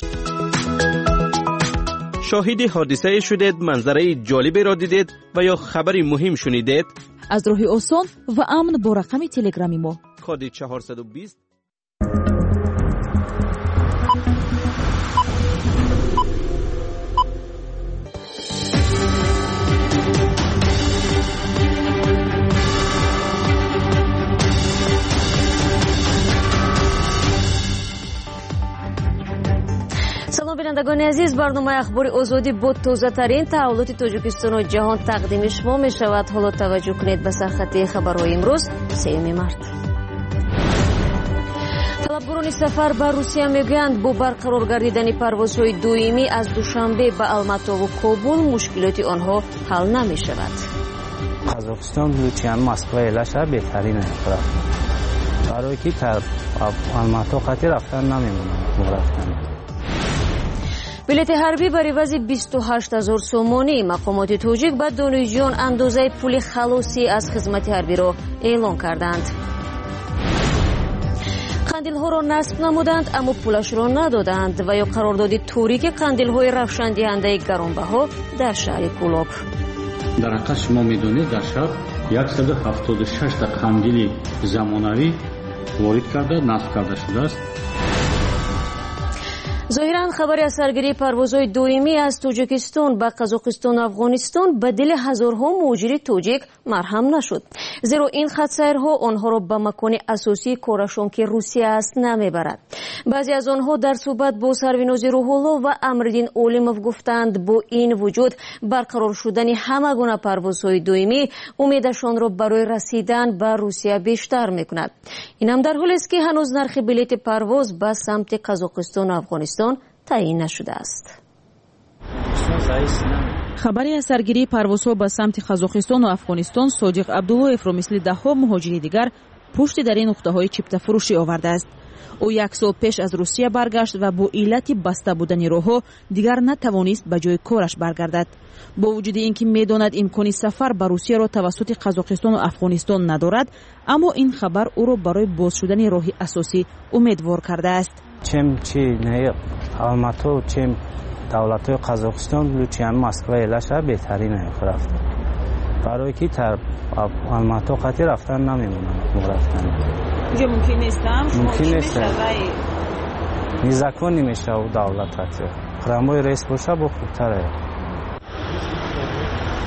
شاهد حادثه شدید، منظره جالبی را دیدید و یا خبری مهم شنیدید؟ از راه آسان و امن با رقم تلگرامی ما کد چهارصد و بیست. салом бинандагони азиз, барномаи ахбори озодӣ бо тозатарин таҳволоти Тоҷикистону ҷаҳон тақдими шумо мешавад. ҳоло таваҷҷӯҳ кунед ба сархати хабарҳои имрӯз. сеюми март. талабборони сафар ба Русия мегӯянд бо барқарор гардидани парвозҳои доимӣ аз Душанбе ба Алматову Кобул мушкилоти онҳо ҳал намешавад. Казохстон лучан Москва элаша беҳтарин рафт. барое ки тар Алмато хати рафтан намемонад. рафтан билети ҳарбӣ бар ивази бисту ҳашт ҳазор сомонӣ. мақомоти тоҷик ба донишҷӯён андозаи пули халосӣ аз хизмати ҳарбиро эълон карданд. қандилҳоро насб намуданд, аммо пулашро надоданд. ва ё қарордоди торики қандилҳои равшандиҳандаи гаронбаҳо дар шаҳри Кӯлоб. дар ҳақиқат шумо медонед дар шаҳр яксаду ҳафтоду шашта қандили замонавӣ ворид карда насб карда шудааст. зоҳиран хабари аз саргирии парвозҳои доимӣ аз Тоҷикистон ба Қазоқистону Афғонистон ба дили ҳазорҳо муҳоҷири тоҷик марҳам нашуд. зеро ин хатсайрҳо онҳоро ба макони асосии корашон ки Русия аст намебарад. баъзе аз онҳо дар суҳбат бо Сарвинози Рӯҳулло ва Амриддин Олимов гуфтанд бо ин вуҷуд барқарор шудани ҳама гуна парвозҳои доимӣ умедашонро барои расидан ба Русия бештар мекунад. инам дар ҳолест ки ҳанӯз нархи билети парвоз ба самти Қазоқистону Афғонистон таъин нашудааст. хабари аз саргирии парвозҳо ба самти Қазоқистону Афғонистон Содиқ Абдуллоевро мисли даҳҳо муҳоҷири дигар пушти дар ин нуқтаҳои чиптафурӯшӣ овардааст. ӯ як сол пеш аз Русия баргашт ва бо иллати баста будани роҳҳо дигар натавонист ба ҷои кораш баргардад. бо вуҷуди ин ки медонад имкони сафар ба Русияро тавассути Қазоқистону Афғонистон надорад, аммо ин хабар ӯро барои боз шудани роҳи асосӣ умедвор кардааст. чем чи не Алмато, чем давлатҳои Қазоқистон лучан Москва элаша беҳтарин рафт. барое ки тар Алмато хати рафтан намемонад. рафтан ҷо мумкин нестам мумкин нест. незакон намешавад давлат хати. храмои рейс боша бо хубтар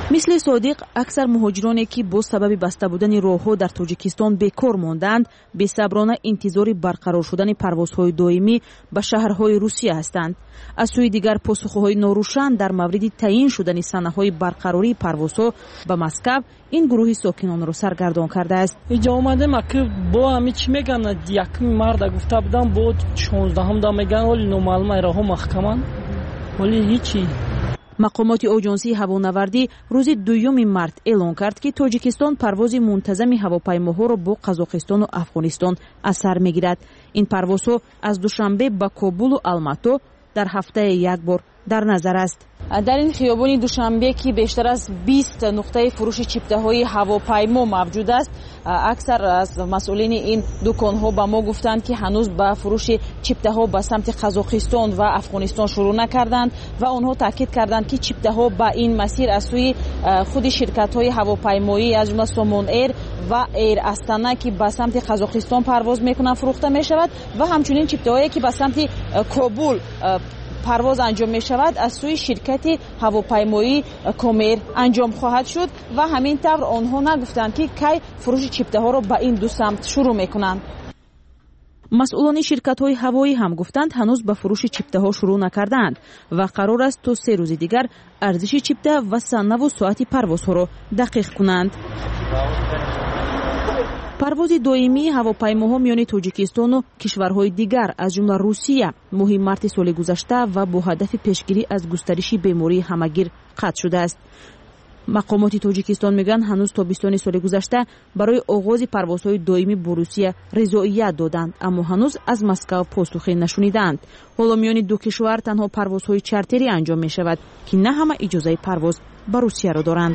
مثل صادق اکثر مهاجرانی که با سبب بسته بودن راهها در تاجیکستان بیکار ماندند بی‌صبرانه انتظار برقرار شدن پروازهای دائمی به شهرهای روسیه هستند. از سوی دیگر پاسخهای ناروشن در مورد تعیین شدن سنه‌های برقراری پروازها به مسکو این گروه ساکنان را سرگردان کرده است. اینجا اومدم که با همین چی میگن یک مرد گفته بودم بود شانزدهم دا میگن ولی نامعلومه راهها محکمن ولی هیچی. مقامات آژانسی هوانوردی روز دوم مارت اعلان کرد که تاجیکستان پرواز منتظم هواپیماها را با قزاقستان و افغانستان از سر میگیرد. این پروازها از دوشنبه به کابل و الماتو در هفته یک بار در نظر است. در این خیابان دوشنبه که بیشتر از بیست نقطه فروش چیپته‌های هواپیما موجود است، اکثر از مسئولین این دکان‌ها به ما گفتند که هنوز به فروش چیپته‌ها به سمت قزاقستان و افغانستان شروع نکردند و آنها تاکید کردند که چیپته‌ها به این مسیر از سوی خود شرکت‌های هواپیمایی از جمله سومون ایر و ایر استانا که به سمت قزاقستان پرواز می‌کنند فروخته می‌شود و همچنین چیپته‌هایی که به سمت کابل پرواز انجام می شود از سوی شرکت هواپیمایی کومیر انجام خواهد شد و همین طور آنها نگفتند که کی فروش چیپته ها را به این دو سمت شروع می کنند. مسئولان شرکت های هوایی هم گفتند هنوز به فروش چیپته ها شروع نکردند و قرار است تا سه روز دیگر ارزش چیپته و سنه و ساعت پرواز ها را دقیق کنند. پرواز دائمی هواپیماها میان تاجیکستان و کشورهای دیگر از جمله روسیه ماه مارت سال گذشته و با هدف پیشگیری از گسترش بیماری همگیر قطع شده است. مقامات تاجیکستان میگن هنوز تابستان سال گذشته برای آغاز پروازهای دائمی با روسیه رضایت دادند اما هنوز از مسکو پاسخی نشنیدند. حالا میان دو کشور تنها پروازهای چارتری انجام می شود که نه همه اجازه پرواز به روسیه را دارند.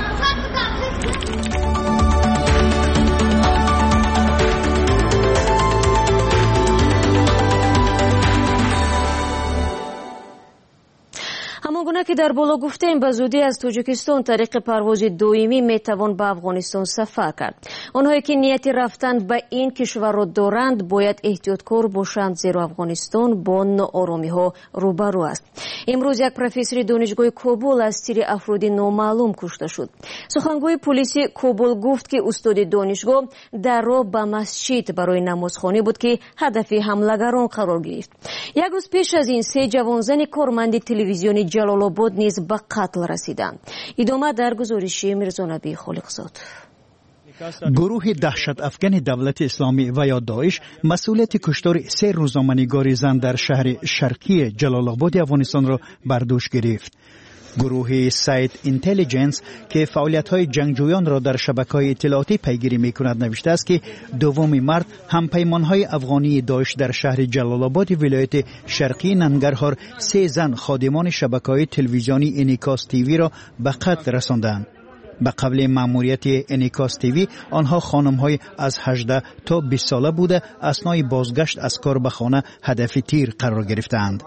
همانگونه که در بالا گفتیم به زودی از تاجیکستان طریق پرواز دائمی میتوان به افغانستان سفر کرد. آنهایی که نیت رفتن به این کشور را دارند باید احتیاطکار باشند زیرا افغانستان با ناآرامی ها روبرو است. امروز یک پروفسور دانشگاه کابل از تیر افراد نامعلوم کشته شد. سخنگوی پلیس کابل گفت که استاد دانشگاه در راه به مسجد برای نمازخوانی بود که هدف حملگران قرار گرفت. یک روز پیش از این سه جوانزن کارمند تلویزیونی جلال آباد نیز به قتل رسیدند. ادامه در گزارش میرزانبی خالقزاد. گروه دهشت افغان دولت اسلامی و یا داعش مسئولیت کشتار سه روزنامه‌نگار زن در شهر شرقی جلال آباد افغانستان را بر دوش گرفت. گروه سایت اینتلیجنس که فعالیت‌های جنگجویان را در شبکه‌های اطلاعاتی پیگیری می‌کند نوشته است که دوم مارت همپیمان‌های افغانی داعش در شهر جلال آباد ولایت شرقی ننگرهار سه زن خادمان شبکه‌های تلویزیونی انیکاس تیوی را به قتل رساندند. به قبل مأموریت انیکاس تیوی آنها خانم‌های از هجده تا بیست ساله بوده اثنای بازگشت از کار به خانه هدف تیر قرار گرفتند.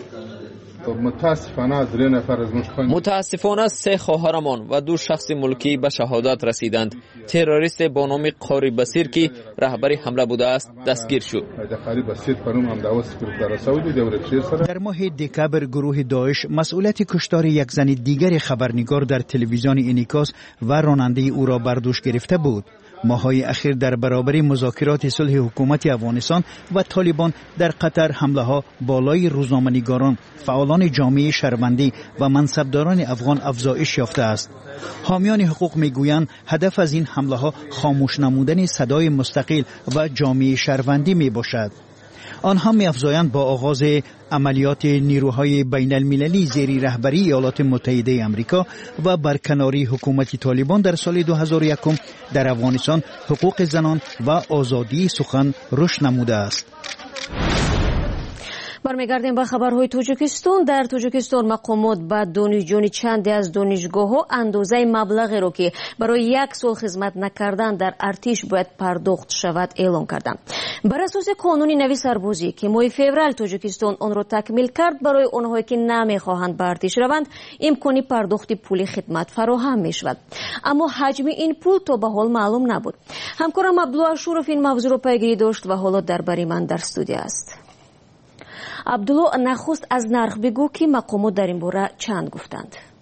متاسفانه سه خواهرمان و دو شخص ملکی به شهادت رسیدند. تروریست با نام قاری بصیر که رهبر حمله بوده است دستگیر شد. در ماه دکبر گروه داعش مسئولیت کشتار یک زن دیگر خبرنگار در تلویزیون انیکاس و راننده او را بر دوش گرفته بود. ماه‌های اخیر در برابر مذاکرات صلح حکومت افغانستان و طالبان در قطر حمله ها بالای روزنامه‌نگاران، فعالان جامعه شهروندی و منصبداران افغان افزایش یافته است. حامیان حقوق میگویند هدف از این حمله ها خاموش نمودن صدای مستقل و جامعه شهروندی می باشد. آنها می‌افزایند با آغاز عملیات نیروهای بین المللی زیر رهبری ایالات متحده آمریکا و برکناری حکومت طالبان در سال دو هزار و یک در افغانستان حقوق زنان و آزادی سخن رشد نموده است. برمیگردیم به خبرهای تاجیکستان. در تاجیکستان مقامات به دانشجویان چندی از دانشگاه‌ها اندازه مبلغی را که برای یک سال خدمت نکردن در ارتش باید پرداخت شود اعلام کردند. بر اساس قانون نوی سربازی که ماه فوریه تاجیکستان آن را تکمیل کرد، برای آنهایی که نمیخواهند به ارتش روند امکان پرداخت پول خدمت فراهم میشود، اما حجم این پول تا به حال معلوم نبود. همکارم عبدالله اشورف این موضوع را پیگیری داشت و حالا درباره من در استودیو است. عبدالله، نخست از نرخ بگو که مقامات در این باره چند گفتند؟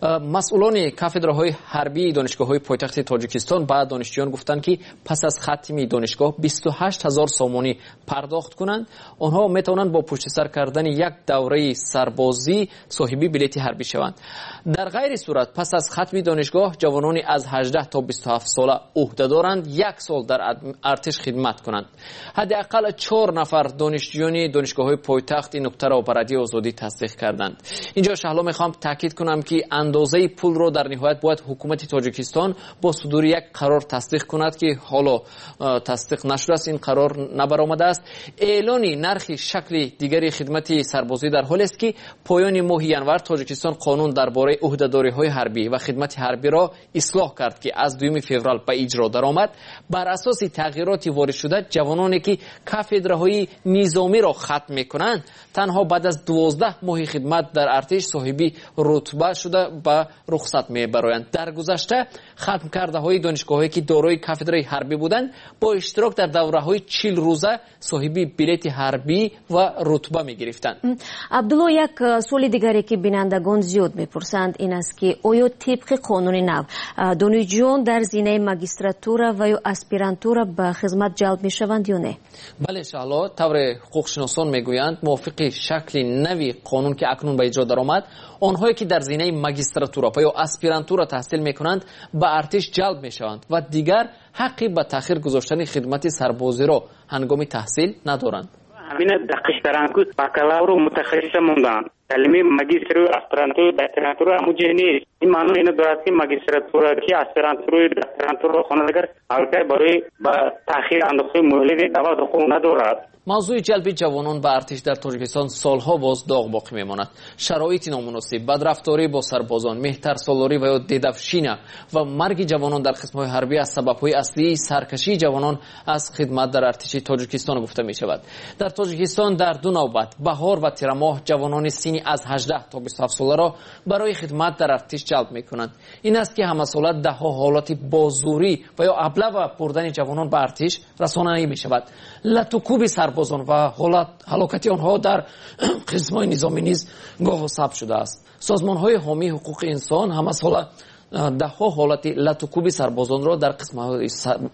масъулони кафедраҳои ҳарбии донишгоҳҳои пойтахти тоҷикистон ба донишҷӯён гуфтанд ки пас аз хатми донишгоҳ бисту ҳашт ҳазор сомонӣ пардохт кунанд. онҳо метавонанд бо пуштисар кардани як давраи сарбозӣ соҳиби билети ҳарбӣ шаванд. дар ғайри сурат пас аз хатми донишгоҳ ҷавонони аз ҳаждаҳ то бисту ҳафт сола уҳда доранд як сол дар артиш хидмат кунанд. ҳадди ақал чор нафар донишҷӯёни донишгоҳҳои пойтахт ин нуктаро ба радиои озодӣ тасдиқ карданд. инҷо шаҳло мехоҳам таъкид кунам ки андозаи пулро дар ниҳоят бояд ҳукумати тоҷикистон бо судури як қарор тасдиқ кунад ки ҳоло тасдиқ нашудааст, ин қарор набаромадааст. эълони нархи шакли дигари хидмати сарбозӣ дар ҳолест ки поёни моҳи январ тоҷикистон қонун дар бораи уҳдадориҳои ҳарбӣ ва хидмати ҳарбиро ислоҳ кард ки аз дуюми феврал ба иҷро даромад. бар асоси тағйироти воридшуда ҷавононе ки кафедраҳои низомиро хатм мекунанд танҳо баъд аз дувоздаҳ моҳи хидмат дар артиш соҳиби рутба шуда ба рухсат мебароянд. дар гузашта хатм кардаҳои донишгоҳҳое ки дорои кафедраи ҳарбӣ буданд бо иштирок дар давраҳои чил рӯза соҳиби билети ҳарбӣ ва рутба мегирифтанд. абдулло, як суоли дигаре ки бинандагон зиёд мепурсанд ин аст ки оё тибқи қонуни нав донишҷӯён дар зинаи магистратура ва ё аспирантура ба хизмат ҷалб мешаванд ё не? бале шаҳло, тавре ҳуқуқшиносон мегӯянд мувофиқи шакли нави қонун ки акнун ба иҷро даромад, онҳое ки дар зинаи магистратура ва ё аспирантура таҳсил мекунанд ба артиш ҷалб мешаванд ва дигар ҳаққи ба таъхир гузоштани хидмати сарбозиро ҳангоми таҳсил надоранд. ҳамина дақиштаранд ки бакалавру мутахассиса монданд. تعلیم ماجستری اسپرانتور دکترانتور همونجوری نیست. این معنی اینو دارد که ماجستراتور که اسپرانتور دکترانتور خوانندگان البته برای با تأخیر اندازه مهلت دعوت خود ندارد. موضوع جلب جوانان به ارتش در تاجیکستان سالها باز داغ باقی میماند. شرایط نامناسب، بدرفتاری با سربازان، مهترسالاری و یا دیدفشینه و مرگ جوانان در قسمت‌های حربی از سبب‌های اصلی سرکشی جوانان از خدمت در ارتش تاجیکستان گفته می شود. در تاجیکستان در دو نوبت بهار و تیر ماه جوانان سنی از هجده تا بیست و هفت ساله را برای خدمت در ارتش جلب می‌کنند. این است که همسالت ده ها حالات بازوری و یا ابله بردن جوانان به ارتش رسانه‌ای می‌شود. لطوکوب سربازان و حالت هلاکت آنها در قسمت‌های نظامی نیز گاه و ثبت شده است. سازمان‌های حامی حقوق انسان هم سال ده ها حالت لطوکوب سربازان را در قسمت‌های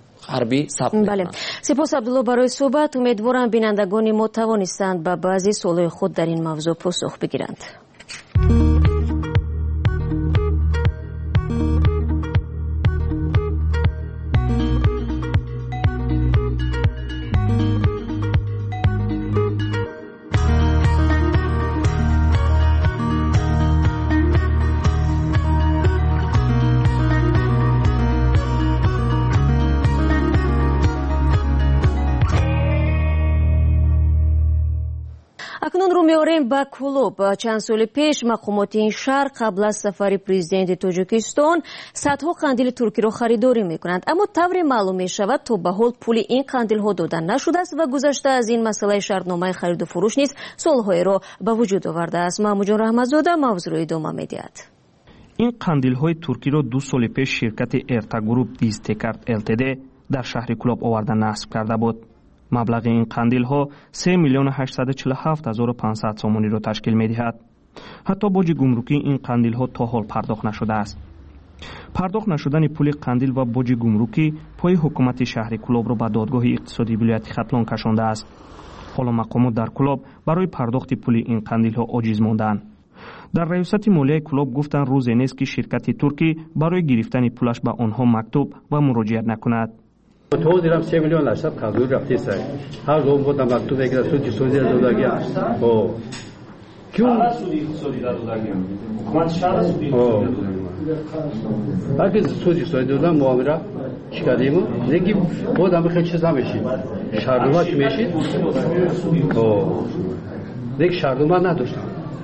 حربی ثبت بله. سپاس عبدالله برای صحبت. امیدوارم بینندگان ما توانستند به بعضی سوالات خود در این موضوع پاسخ بگیرند. акнун рӯ меорем ба кулоб. чанд соли пеш мақомоти ин шаҳр қабл аз сафари президенти тоҷикистон садҳо қандили туркиро харидорӣ мекунанд, аммо тавре маълум мешавад то ба ҳол пули ин қандилҳо дода нашудааст ва гузашта аз ин масъалаи шартномаи хариду фурӯш низ суолҳоеро ба вуҷуд овардааст. маҳмудҷон раҳматзода мавзӯъро идома медиҳад. ин қандилҳои туркиро ду соли пеш ширкати эртагруп дистекард лтд дар шаҳри кулоб оварда насб карда буд. маблағи ин қандилҳо се миллиону ҳаштсаду чилу ҳафт ҳазору пансад сомониро ташкил медиҳад. ҳатто боҷи гумрукии ин қандилҳо то ҳол пардохт нашудааст. пардохт нашудани пули қандил ва боҷи гумрукӣ пои ҳукумати шаҳри кулобро ба додгоҳи иқтисодии вилояти хатлон кашондааст. ҳоло мақомот дар кулоб барои пардохти пули ин қандилҳо оҷиз мондаанд. дар раёсати молияи кулоб гуфтанд рӯзе нест ки ширкати туркӣ барои гирифтани пулаш ба онҳо мактуб ва муроҷиат накунад. تو دیرم سه میلیون لشب کازور رفتی سر هر روم بود مکتوب بگیره سودی سودی دادگی او کیوں سودی سودی دادگی حکومت شهر سودی اگه سودی سودی دادن معامله شکایتی مو نگی بود هم خیلی چیزا میشید شهردومت میشید او دیگه شهردومت نداشتم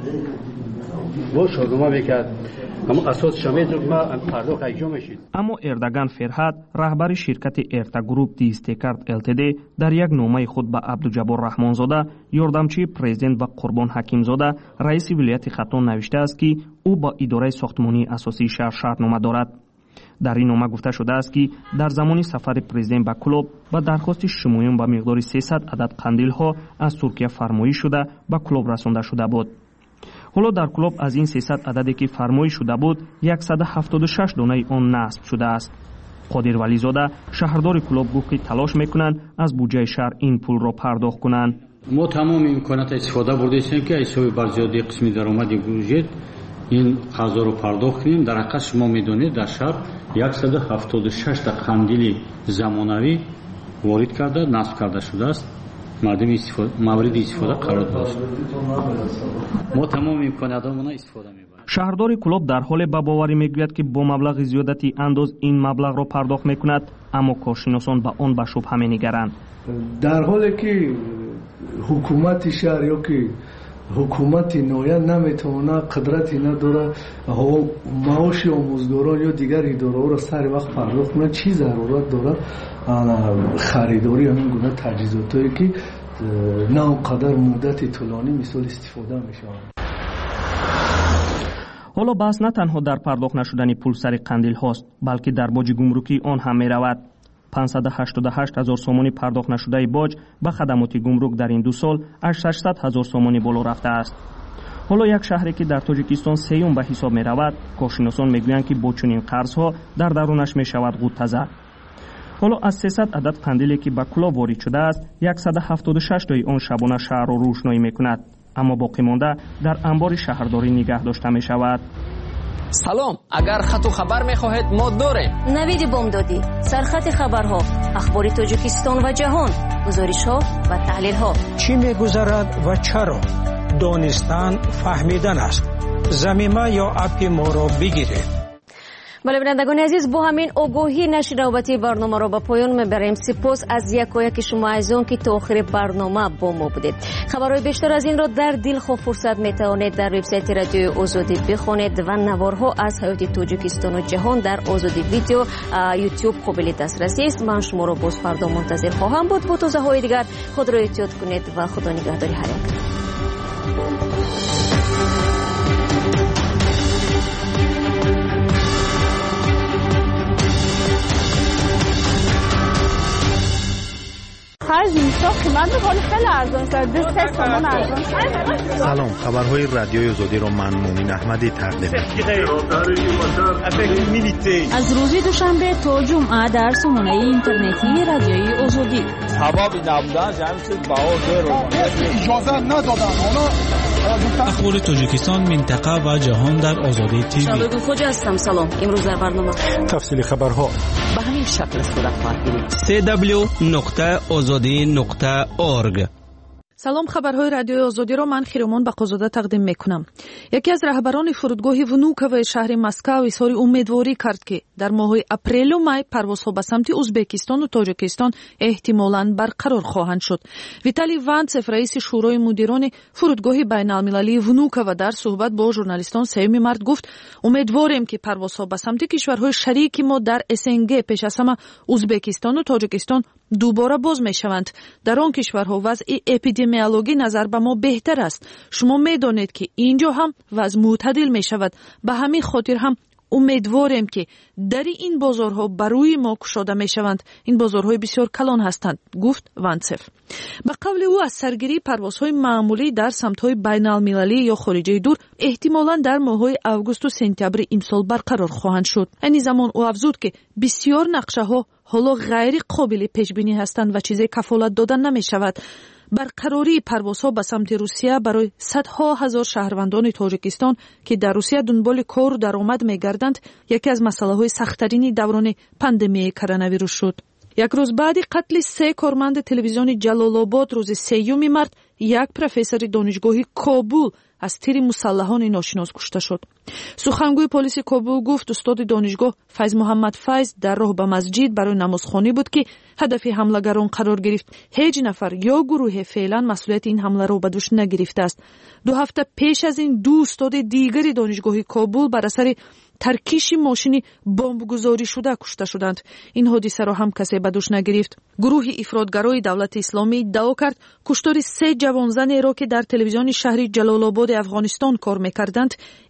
و شهردومت میکرد اما اساس شامل ما پرداخت انجام میشید. اما اردگان فرهاد رهبر شرکت ارتگروپ دیستکارت لتد در یک نامه خود به عبدالجبار رحمانزاده یاردمچی پرزیدنت و قربان حکیمزاده رئیس ولایت ختان نوشته است که او با اداره ساختمانی اساسی شهر شرطنامه دارد. در این نامه گفته شده است که در زمان سفر پرزیدنت به کلوب با درخواست شمولیان به مقدار سیصد عدد قندیل ها از ترکیه فرمایش شده به کلوب رسانده شده بود. ҳоло дар клуб аз ин сесад ададе ки фармоиш шуда буд яксад و هفتاد و شش донаи он насб шудааст. қодир вализода шаҳрдори клуб гуфт ки талош мекунанд аз буҷаи шаҳр ин пулро пардохт кунанд. мо тамоми имконата истифода бурдем ки ҳисоби барзиёди қисми даромади бюджет ин қарзоро пардохт кунем. дар ҳақиқат шумо медонед дар шаҳр яксад و هفتاد و شش та қандили замонавӣ ворид карда насб карда шудааст. мавриди истифода қарор дошт. мо тамоми имконатамона истифода мебарем. шаҳрдори клуб дар ҳоле ба боварӣ мегӯяд ки бо маблағи зиёдати андоз ин маблағро пардохт мекунад, аммо коршиносон ба он ба шубҳа менигаранд. дар ҳоле ки ҳукумати шаҳр ё ки ҳукумати ноя наметавонад, қудрати надорад маоши омӯзгорон ё дигар идораҳоро сари вақт пардохт кунад, чӣ зарурат дорад харидори ҳамин гуна таҷҳизотое ки на он қадар муддати тӯлонӣ мисол истифода мешаванд. ҳоло баҳс на танҳо дар пардохт нашудани пул сари қандилҳост, балки дар боҷи гумрукӣ он ҳам меравад. панҷсад و ҳаштод و ҳашт ҳазор сомони пардохт нашудаи боҷ ба хадамоти гумрук дар ин ду сол аз шашсад ҳазор сомонӣ боло рафтааст. ҳоло як шаҳре ки дар тоҷикистон сеюм ба ҳисоб меравад, коршиносон мегӯянд ки бо чунин қарзҳо дар дарунаш мешавад ғуттаза. ҳоло аз сесад адад қандиле ки ба клуб ворид шудааст, яксад و هفتاد و шаш дои он шабона шаҳрро рӯшноӣ мекунад, аммо боқимонда дар анбори шаҳрдорӣ нигоҳ дошта мешавад. салом, агар хату хабар мехоҳед мо дорем. навиди бомдодӣ, сархати хабарҳо, ахбори тоҷикистон ва ҷаҳон, гузоришҳо ва таҳлилҳо. чӣ мегузарад ва чаро? донистан фаҳмидан аст. замима ё апи моро бигиред. бале бинандагони азиз, бо ҳамин огоҳӣ нашри навбатии барномаро ба поён мебарем. сипос аз якояки шумо азизон ки то охири барнома бо мо будед. хабарҳои бештар аз инро дар дилхоҳ фурсат метавонед дар вебсайти радиои озодӣ бихонед ва наворҳо аз ҳаёти тоҷикистону ҷаҳон дар озодӣ видео ютуб қобили дастрасист. ман шуморо боз фардо мунтазир хоҳам буд. бо тозаҳои дигар худро эҳтиёт кунед ва худо нигаҳдори ҳар як. سلام، خبرهای رادیوی آزادی را من مومین احمدی تقدیم می‌کنم. از روز دوشنبه تا جمعه در سامانه اینترنتی رادیوی آزادی. سبب نبودن جمعیت باور اجازه ندادن. حالا اخبار تاجیکستان، منطقه و جهان در آزادی تیوی. شبگون خوجا هستم. سلام. امروز در برنامه تفصیل خبرها به همین شکل صورت خواهد گرفت. سی دبلیو نقطه آزادی نقطه اورگ. салом, хабарҳои радиои озодиро ман хиромон бақозода тақдим мекунам. яке аз раҳбарони фурудгоҳи внуковаи шаҳри Москав изҳори умедворӣ кард ки дар моҳҳои апрелу май парвозҳо ба самти Узбекистону Тоҷикистон эҳтимолан барқарор хоҳанд шуд. Виталий Ванцев, раиси шӯрои мудирони фурудгоҳи байналмилалии Внукова, дар суҳбат бо журналистон сеюми март гуфт: умедворем ки парвозҳо ба самти кишварҳои шарики мо дар СНГ, пеш аз ҳама Узбекистону Тоҷикистон, дубора боз мешаванд. дар он кишварҳо вазъи эпидемиологӣ назар ба мо беҳтар аст. шумо медонед ки инҷо ҳам вазъ мӯътадил мешавад. ба ҳамин хотир ҳам умедворем ки дари ин бозорҳо ба рӯи мо кушода мешаванд. ин бозорҳои бисёр калон ҳастанд, гуфт Ванцев. ба қавли ӯ, аз саргирии парвозҳои маъмулӣ дар самтҳои байналмилалӣ ё хориҷаи дур эҳтимолан дар моҳҳои августу сентябри имсол барқарор хоҳанд шуд. айни замон ӯ афзуд ки бисёр нақшаҳо ҳоло ғайри қобили пешбинӣ ҳастанд ва чизе кафолат дода намешавад. барқарории парвозҳо ба самти Русия барои садҳо ҳазор шаҳрвандони Тоҷикистон ки дар Русия дунболи кору даромад мегарданд, яке аз масъалаҳои сахттарини даврони пандемияи коронавирус шуд. як рӯз баъди қатли се корманди телевизиони Ҷалолобод рӯзи сеюми март, як профессори донишгоҳи Кобул аз тири мусаллаҳони ношинос кушта шуд. сухангӯи полиси Кобул гуфт устоди донишгоҳ Файз Муҳаммад Файз дар роҳ ба масҷид барои намозхонӣ буд ки ҳадафи ҳамлагарон қарор гирифт. ҳеҷ нафар ё гурӯҳе феълан масъулияти ин ҳамларо ба дӯш нагирифтааст. ду ҳафта пеш аз ин ду устоди дигари донишгоҳи Кобул бар асари таркиши мошини бомбгузоришуда кушта шуданд. ин ҳодисаро ҳам касе ба дӯш нагирифт. гурӯҳи ифротгарои давлати исломӣ иддао кард куштори се ҷавонзанеро ки дар телевизиони шаҳри Ҷалолободи Афғонистон кор мекарданд,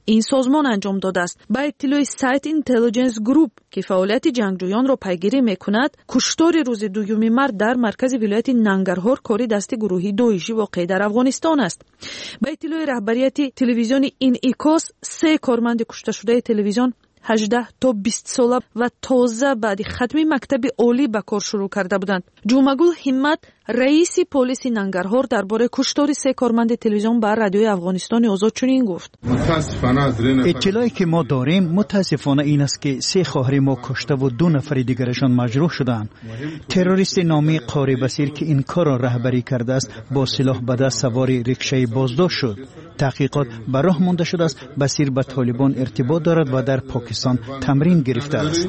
این سازمان انجام داده است. با اطلاع سایت اینتلیجنس گروپ که فعالیت جنگجویان را پیگیری میکند، کشتار روز دوم مارس در مرکز ولایت ننگرهار کاری دست گروهی داعشی واقع در افغانستان است. با اطلاع رهبریت تلویزیون اینیکوس، سه کارمند کشته شده تلویزیون هجده تا بیست ساله و تازه بعد ختم مکتب عالی به کار شروع کرده بودند. جمعگل همت، رئیس پلیس ننگرهار، درباره کشتار سه کارمند تلویزیون بر رادیوی افغانستان آزاد چنین گفت: اطلاعی که ما داریم متاسفانه این است که سه خواهر ما کشته و دو نفر دیگرشان مجروح شدند. تروریست نامی قاری بصیر که این کار را رهبری کرده است با سلاح به دست سوار ریکشه‌ای بازداشت شد. تحقیقات به راه مانده شده است بصیر به طالبان ارتباط دارد و در پاکستان تمرین گرفته است.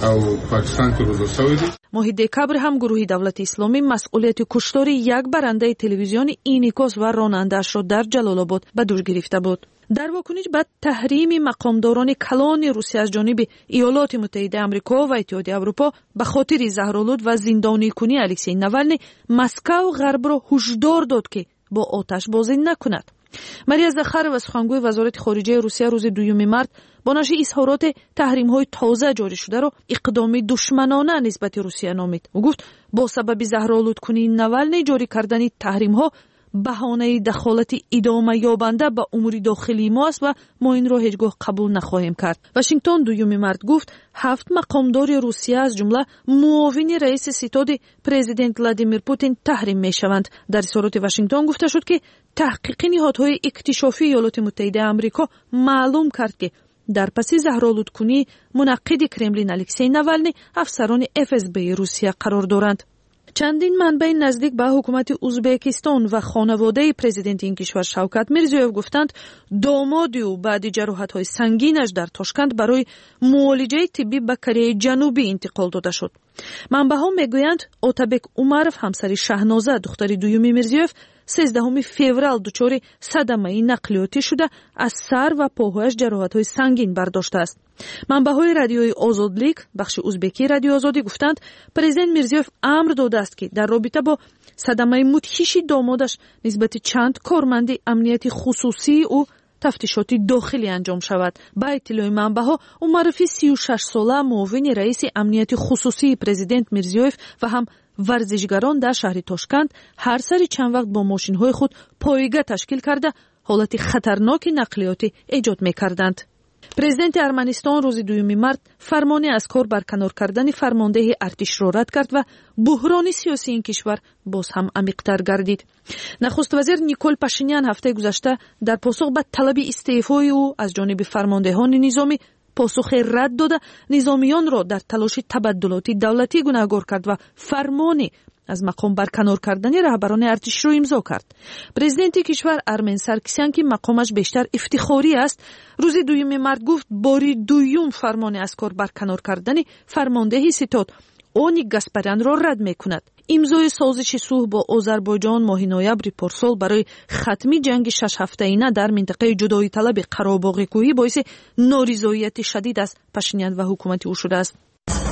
ماه دکبر هم گروه دولت اسلامی مسئولیت کشتار یک برنده تلویزیون اینیکوس و راننده‌اش را در جلال آباد به دوش گرفته بود. در واکنش به تحریم مقامداران کلان روسیه از جانب ایالات متحده آمریکا و اتحادیه اروپا به خاطر زهرآلود و زندانی کنی الکسی ناولنی، مسکو غرب را هشدار داد که با آتش بازی نکند. مریا زخارова سخنگوی وزارت خارجه روسیه روز دوم مارس با نشر اظهارات تحریم‌های تازه جاری شده را اقدام دشمنانه نسبت روسیه نامید. او گفت با سبب زهرآلود کنی ناولنی جاری کردن تحریم‌ها بهانه دخالت ادامه یابنده به امور داخلی ما است و ما این را هیچگاه قبول نخواهیم کرد. واشنگتن دوم مارس گفت هفت مقامدار روسیه از جمله معاون رئیس ستاد پرزیدنت ولادیمیر پوتین تحریم میشوند. در اظهارات واشنگتن گفته شد که تحقیق نهادهای اکتشافی ایالات متحده آمریکا معلوم کرد که در پس زهرآلود کنی منعقد کرملین الکسی ناولنی افسران اف اس بی روسیه قرار دارند. چندین منبع نزدیک به حکومت ازبکستان و خانواده پرزیدنت این کشور شوکت میرزیوف گفتند داماد او بعد جراحت‌های سنگینش در تاشکند برای معالجه طبی به کره جنوبی انتقال داده شد. منبع‌ها میگویند اوتابک عمرов همسر شهنازه دختر دوم میرزیوف سیزدهم فوریه دچار صدمه نقلیاتی شده از سر و پاهایش جراحت‌های سنگین برداشته است. منبع‌های رادیوی آزادلیک بخش ازبکی رادیو آزادی گفتند پرزیدنت میرزیوف امر داده است که در رابطه با صدمه مدهش دامادش نسبت چند کارمند امنیتی خصوصی او تفتیشاتی داخلی انجام شود. با اطلاع منبع‌ها عمرов سی و شش ساله معاون رئیس امنیتی خصوصی پرزیدنت میرزیوف و هم ورزشگران در شهر تاشکند هر سری چند وقت با ماشین‌های خود پایگاه تشکیل کرده حالت خطرناک نقلیاتی ایجاد می‌کردند. پرزیدنت ارمنستان روز دوم مارس فرمان از کار برکنار کردن فرمانده ارتش را رد کرد و بحران سیاسی این کشور باز هم عمیق‌تر گردید. نخست وزیر نیکول پاشینیان هفته گذشته در پاسخ به طلب استعفای او از جانب فرماندهان نظامی پاسخ رد داده نظامیان را در تلاش تبدلاتی دولتی گناهکار کرد و فرمانی از مقام برکنار کردن رهبران ارتش را امضا کرد. پرزیدنت کشور ارمن سارکسیان که مقامش بیشتر افتخاری است روز دوم مارس گفت باری دوم فرمان از کار برکنار کردن فرمانده ستاد اونی گاسپاریان را رد میکند. امضای سازش صلح با آذربایجان ماه نوامبر پارسال برای ختم جنگ شش هفته‌ای در منطقه جدایی طلب قره‌باغ کوهی باعث نارضایتی شدید از پاشینیان و حکومت او شده است.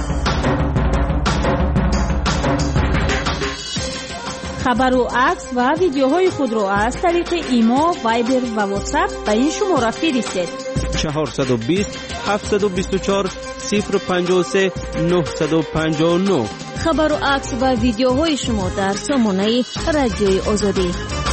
خبر و عکس و ویدیوهای خود را از طریق ایما، وایبر و واتساپ به این شماره فرستید: چهارصد و بیست هفتصد و بیست و چهار صفر پنجاه و سه نهصد و پنجاه و نه. خبر و عکس و ویدیوهای شما در سامانه رادیوی آزادی.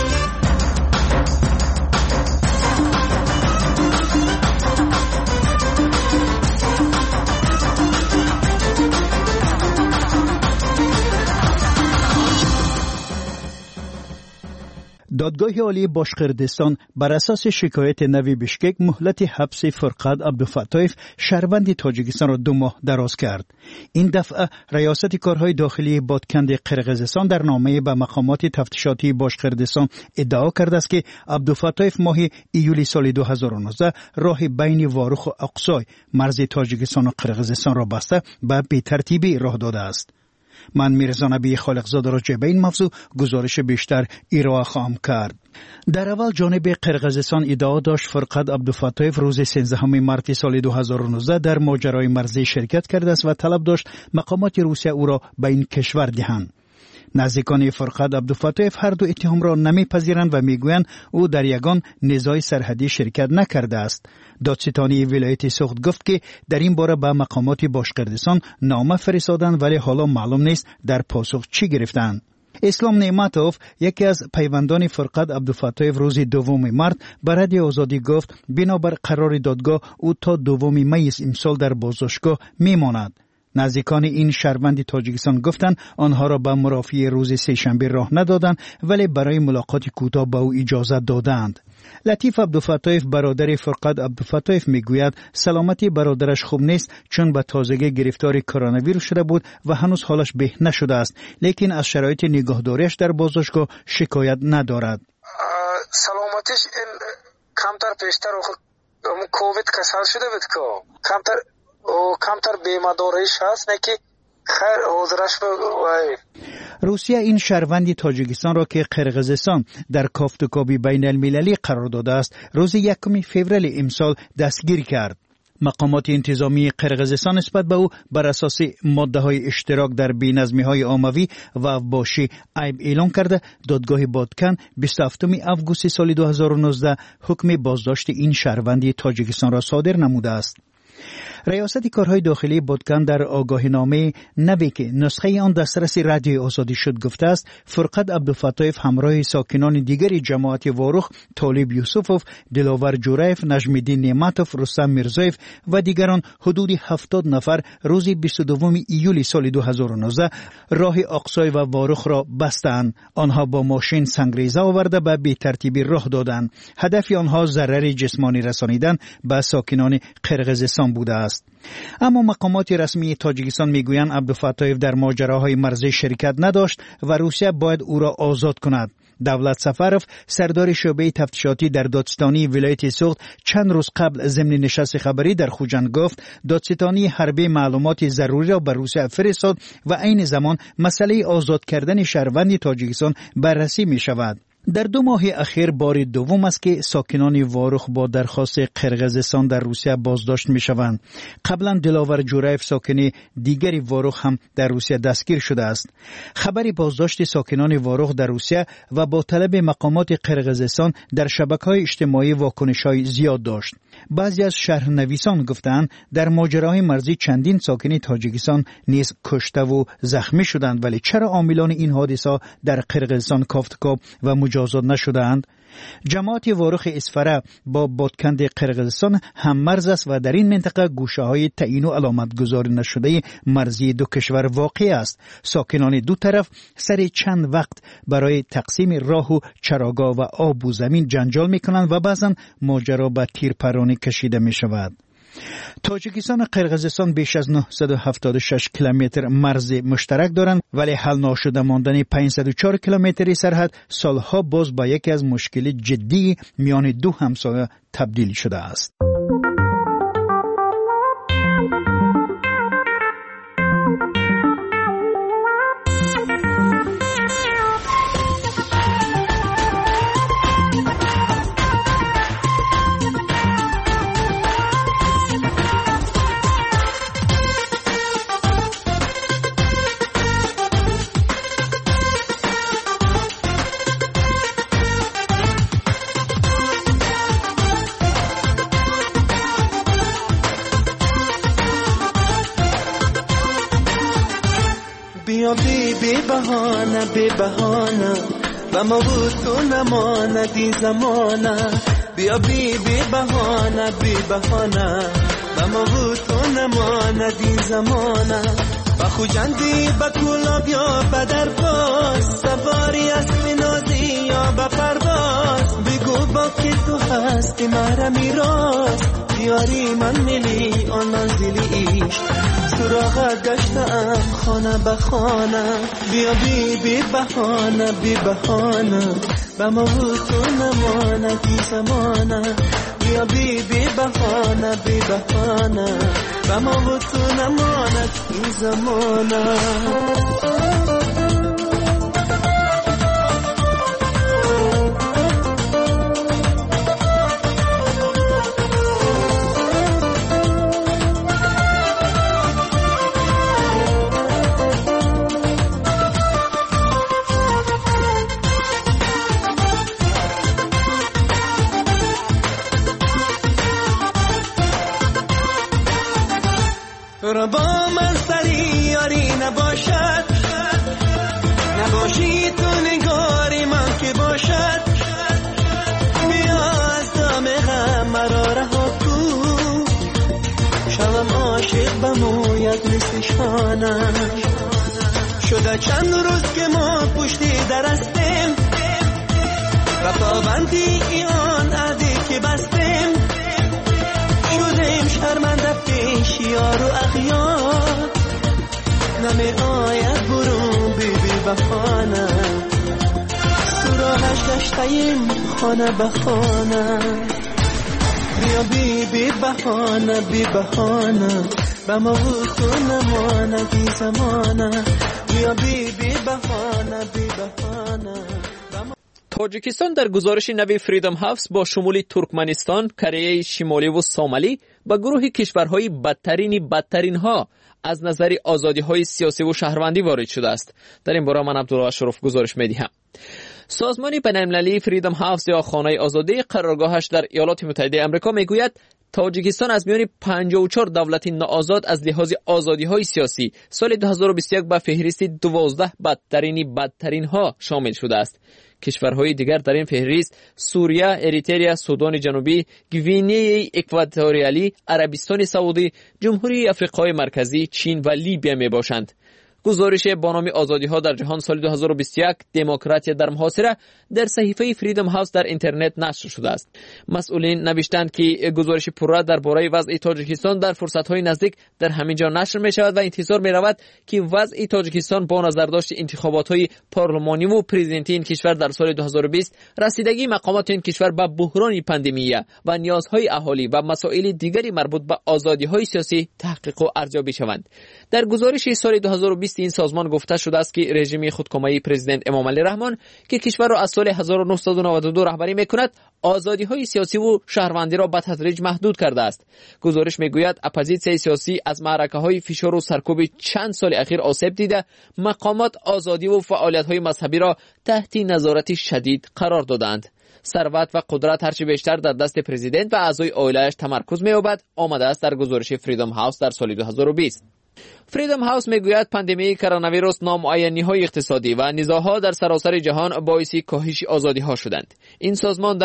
دادگاه عالی باشقردستان بر اساس شکایت نوی بشکک مهلت حبس فرقد عبدالفتاح شهروند تاجیکستان را دو ماه دراز کرد. این دفعه ریاست کارهای داخلی بادکند قرقیزستان در نامه به مقامات تفتیشاتی باشقردستان ادعا کرده است که عبدالفتاح ماه ایولی سال دو هزار و نوزده راه بین واروخ و اقصای مرز تاجیکستان و قرقیزستان را بسته به بی‌ترتیبی راه داده است. من میرزا نبی خالقزاده را به این موضوع گزارش بیشتر ارائه خواهم کرد. در اول جانب قرقیزستان ادعا داشت فرقد عبدالفتاح روز سیزدهم مارس سال دو هزار و نوزده در ماجرای مرزی شرکت کرده است و طلب داشت مقامات روسیه او را به این کشور دهند. نزدیکان فرقد عبدالفتاح هر دو اتهام را نمیپذیرند و میگویند او در یگان نزاع سرحدی شرکت نکرده است. دادستانی ولایت سوخت گفت که در این باره به مقامات باشکردستان نامه فرستادند ولی حالا معلوم نیست در پاسخ چی گرفتند. اسلام نعمتوف یکی از پیوندان فرقد عبدالفتاح روز دوم مارت به رادیو آزادی گفت بنابر قرار دادگاه او تا دوم می امسال در بازداشتگاه میماند. نزدیکان این شهروند تاجیکستان گفتند آنها را به مرافعه روز سه‌شنبه راه ندادند ولی برای ملاقات کوتاه به او اجازه دادند. لطیف عبدالفتاح برادر فرقد عبدالفتاح میگوید سلامتی برادرش خوب نیست چون به تازگی گرفتار کرونا ویروس شده بود و هنوز حالش بهتر نشده است، لیکن از شرایط نگهداریش در بازداشتگاه شکایت ندارد. سلامتیش کمتر پیشتر کووید کسل شده بود که کمتر او کمتر بیمه‌داریش هست نه که خیر حضورش به روسیه این شهروند تاجیکستان را که قرقیزستان در کافتوکابی بین المللی قرار داده است روز یکم فوریه امسال دستگیر کرد. مقامات انتظامی قرقیزستان نسبت به او بر اساس ماده های اشتراک در بی‌نظمی های عمومی و افباشی عیب اعلام کرده دادگاه بادکن بیست و هفتم آگوست سال دو هزار و نوزده حکم بازداشت این شهروند تاجیکستان را صادر نموده است. ریاست کارهای داخلی بادکن در آگاهینامه نوی که نسخه آن دسترس رادیو آزادی شد گفته است فرقد عبدالفتاح همراه ساکنان دیگری جماعت واروخ طالب یوسفوف، دلاور جوریف، نجم‌الدین نعمتوف، رستم میرزایف و دیگران حدود هفتاد نفر روز بیست و دوم ایول سال دو هزار و نوزده راه اقصای و واروخ را بستند. آنها با ماشین سنگریزه آورده به بی‌ترتیبی راه دادند. هدف آنها ضرر جسمانی رسانیدن به ساکنان قرقیزستان بوده است. اما مقامات رسمی تاجیکستان میگویند عبدالفتاح در ماجراهای مرزی شرکت نداشت و روسیه باید او را آزاد کند. دولت سفروف سردار شعبه تفتیشاتی در دادستانی ولایت سوخت چند روز قبل ضمن نشست خبری در خوجند گفت دادستانی حربی معلومات ضروری را به روسیه فرستاد و عین زمان مسئله آزاد کردن شهروند تاجیکستان بررسی می شود. در دو ماه اخیر بار دوم است که ساکنان واروخ با درخواست قرقیزستان در روسیه بازداشت می شوند. قبلا دلاور جوریف ساکن دیگری واروخ هم در روسیه دستگیر شده است. خبری بازداشت ساکنان واروخ در روسیه و با طلب مقامات قرقیزستان در شبکه‌های اجتماعی واکنش‌های زیاد داشت. بعضی از شهرنویسان گفتند در ماجراهای مرزی چندین ساکن تاجیکستان نیز کشته و زخمی شدند، ولی چرا عاملان این حادثه در قرقیزستان کافتکاب و مجازات نشدند؟ جماعت واروخ اسفره با بادکند قرقیزستان هم مرز است و در این منطقه گوشه های تعیین و علامت گذاری نشده مرزی دو کشور واقع است. ساکنان دو طرف سر چند وقت برای تقسیم راه و چراگاه و آب و زمین جنجال می کنند و بعضا ماجرا به تیرپرانی کشیده می شود. تاجیکستان و قرقیزستان بیش از نهصد و هفتاد و شش کیلومتر مرز مشترک دارند، ولی حل ناشده ماندن پانصد و چهار کیلومتری سرحد سالها باز با یکی از مشکل جدی میان دو همسایه تبدیل شده است. بی بی بهانه بی بهانه و ما بود تو نماندی زمانه بیا بی بی بهانه بی بهانه و ما بود تو نماندی زمانه و خوجندی با کولا بیا بدر باز سواری اسم نازی یا با پرواز بگو با که تو هستی مرا میراز دیاری من میلی آن منزلی ایش سراغت گشتم خانه به خانه بیا بی بی بهانه بی بهانه به ما بود تو نمانه بی زمانه بیا بی بی بهانه بی بهانه به ما بود تو نمانه بی زمانه تو را با من سری یاری نباشد، نباشی تو نگاری من که باشد، بیا از دام غم مرا رها کن، شوم عاشق بموید مثل شانم. شده چند روز که ما پشتی در هستیم و پابندی ایان عهدی که بستیم، شدیم شرمنده پیش یار و اغیار، نمی آید برون بی بی بخانه، سراغش گشتیم خانه بخانه، بیا بی بی بخانه بی بخانه، به ما تو نمانه بی زمانه، بیا بی بی بخانه بی بخانه. تاجیکستان در گزارش نوی فریدم هاوس با شمول ترکمنستان، کره شمالی و سومالی به گروه کشورهای بدترین بدترین ها از نظر آزادی های سیاسی و شهروندی وارد شده است. در این باره من عبدالله اشرف گزارش می‌دهم. سازمان بین‌المللی فریدم هاوس یا خانه آزادی قرارگاهش در ایالات متحده آمریکا میگوید تاجیکستان از میان پنجاه و چهار دولت ناآزاد از لحاظ آزادی‌های سیاسی سال دو هزار و بیست و یک به فهرست دوازده بدترین بدترین ها شامل شده است. کشورهای دیگر در این فهرست سوریه، اریتریا، سودان جنوبی، گوینه اکواتوریالی، عربستان سعودی، جمهوری آفریقای مرکزی، چین و لیبیا می باشند. گزارش با نام آزادی ها در جهان سال دو هزار و بیست و یک دموکراسی در محاصره در صحیفه فریدم هاوس در اینترنت نشر شده است. مسئولین نوشتند که گزارش پررا درباره وضع تاجیکستان در فرصت های نزدیک در همین جا نشر می شود و انتظار می رود که وضع تاجیکستان با نظر داشت انتخابات های پارلمانی و پرزیدنتی این کشور در سال دو هزار و بیست، رسیدگی مقامات این کشور به بحران پاندمی و نیازهای اهالی و مسائل دیگری مربوط به آزادی های سیاسی تحقیق و ارزیابی شوند. در گزارش سال دو هزار و بیست این سازمان گفته شده است که رژیم خودکامه پرزیدنت امام علی رحمان که کشور را از سال هزار و نهصد و نود و دو رهبری میکند، آزادی‌های سیاسی و شهروندی را به تدریج محدود کرده است. گزارش میگوید اپوزیسیون سیاسی از معرکه‌های فشار و سرکوب چند سال اخیر آسیب دیده، مقامات آزادی و فعالیت‌های مذهبی را تحت نظارت شدید قرار دادند. ثروت و قدرت هرچی بیشتر در دست پرزیدنت و اعضای عائله‌اش تمرکز می‌یابد، آمده است در گزارش فریدم هاوس در سال دو هزار و بیست. فریدم هاوس میگوید پاندمی کرونا ویروس نامعینی‌های اقتصادی و نزاع‌ها در سراسر جهان باعث کاهش آزادی‌ها شدند. این سازمان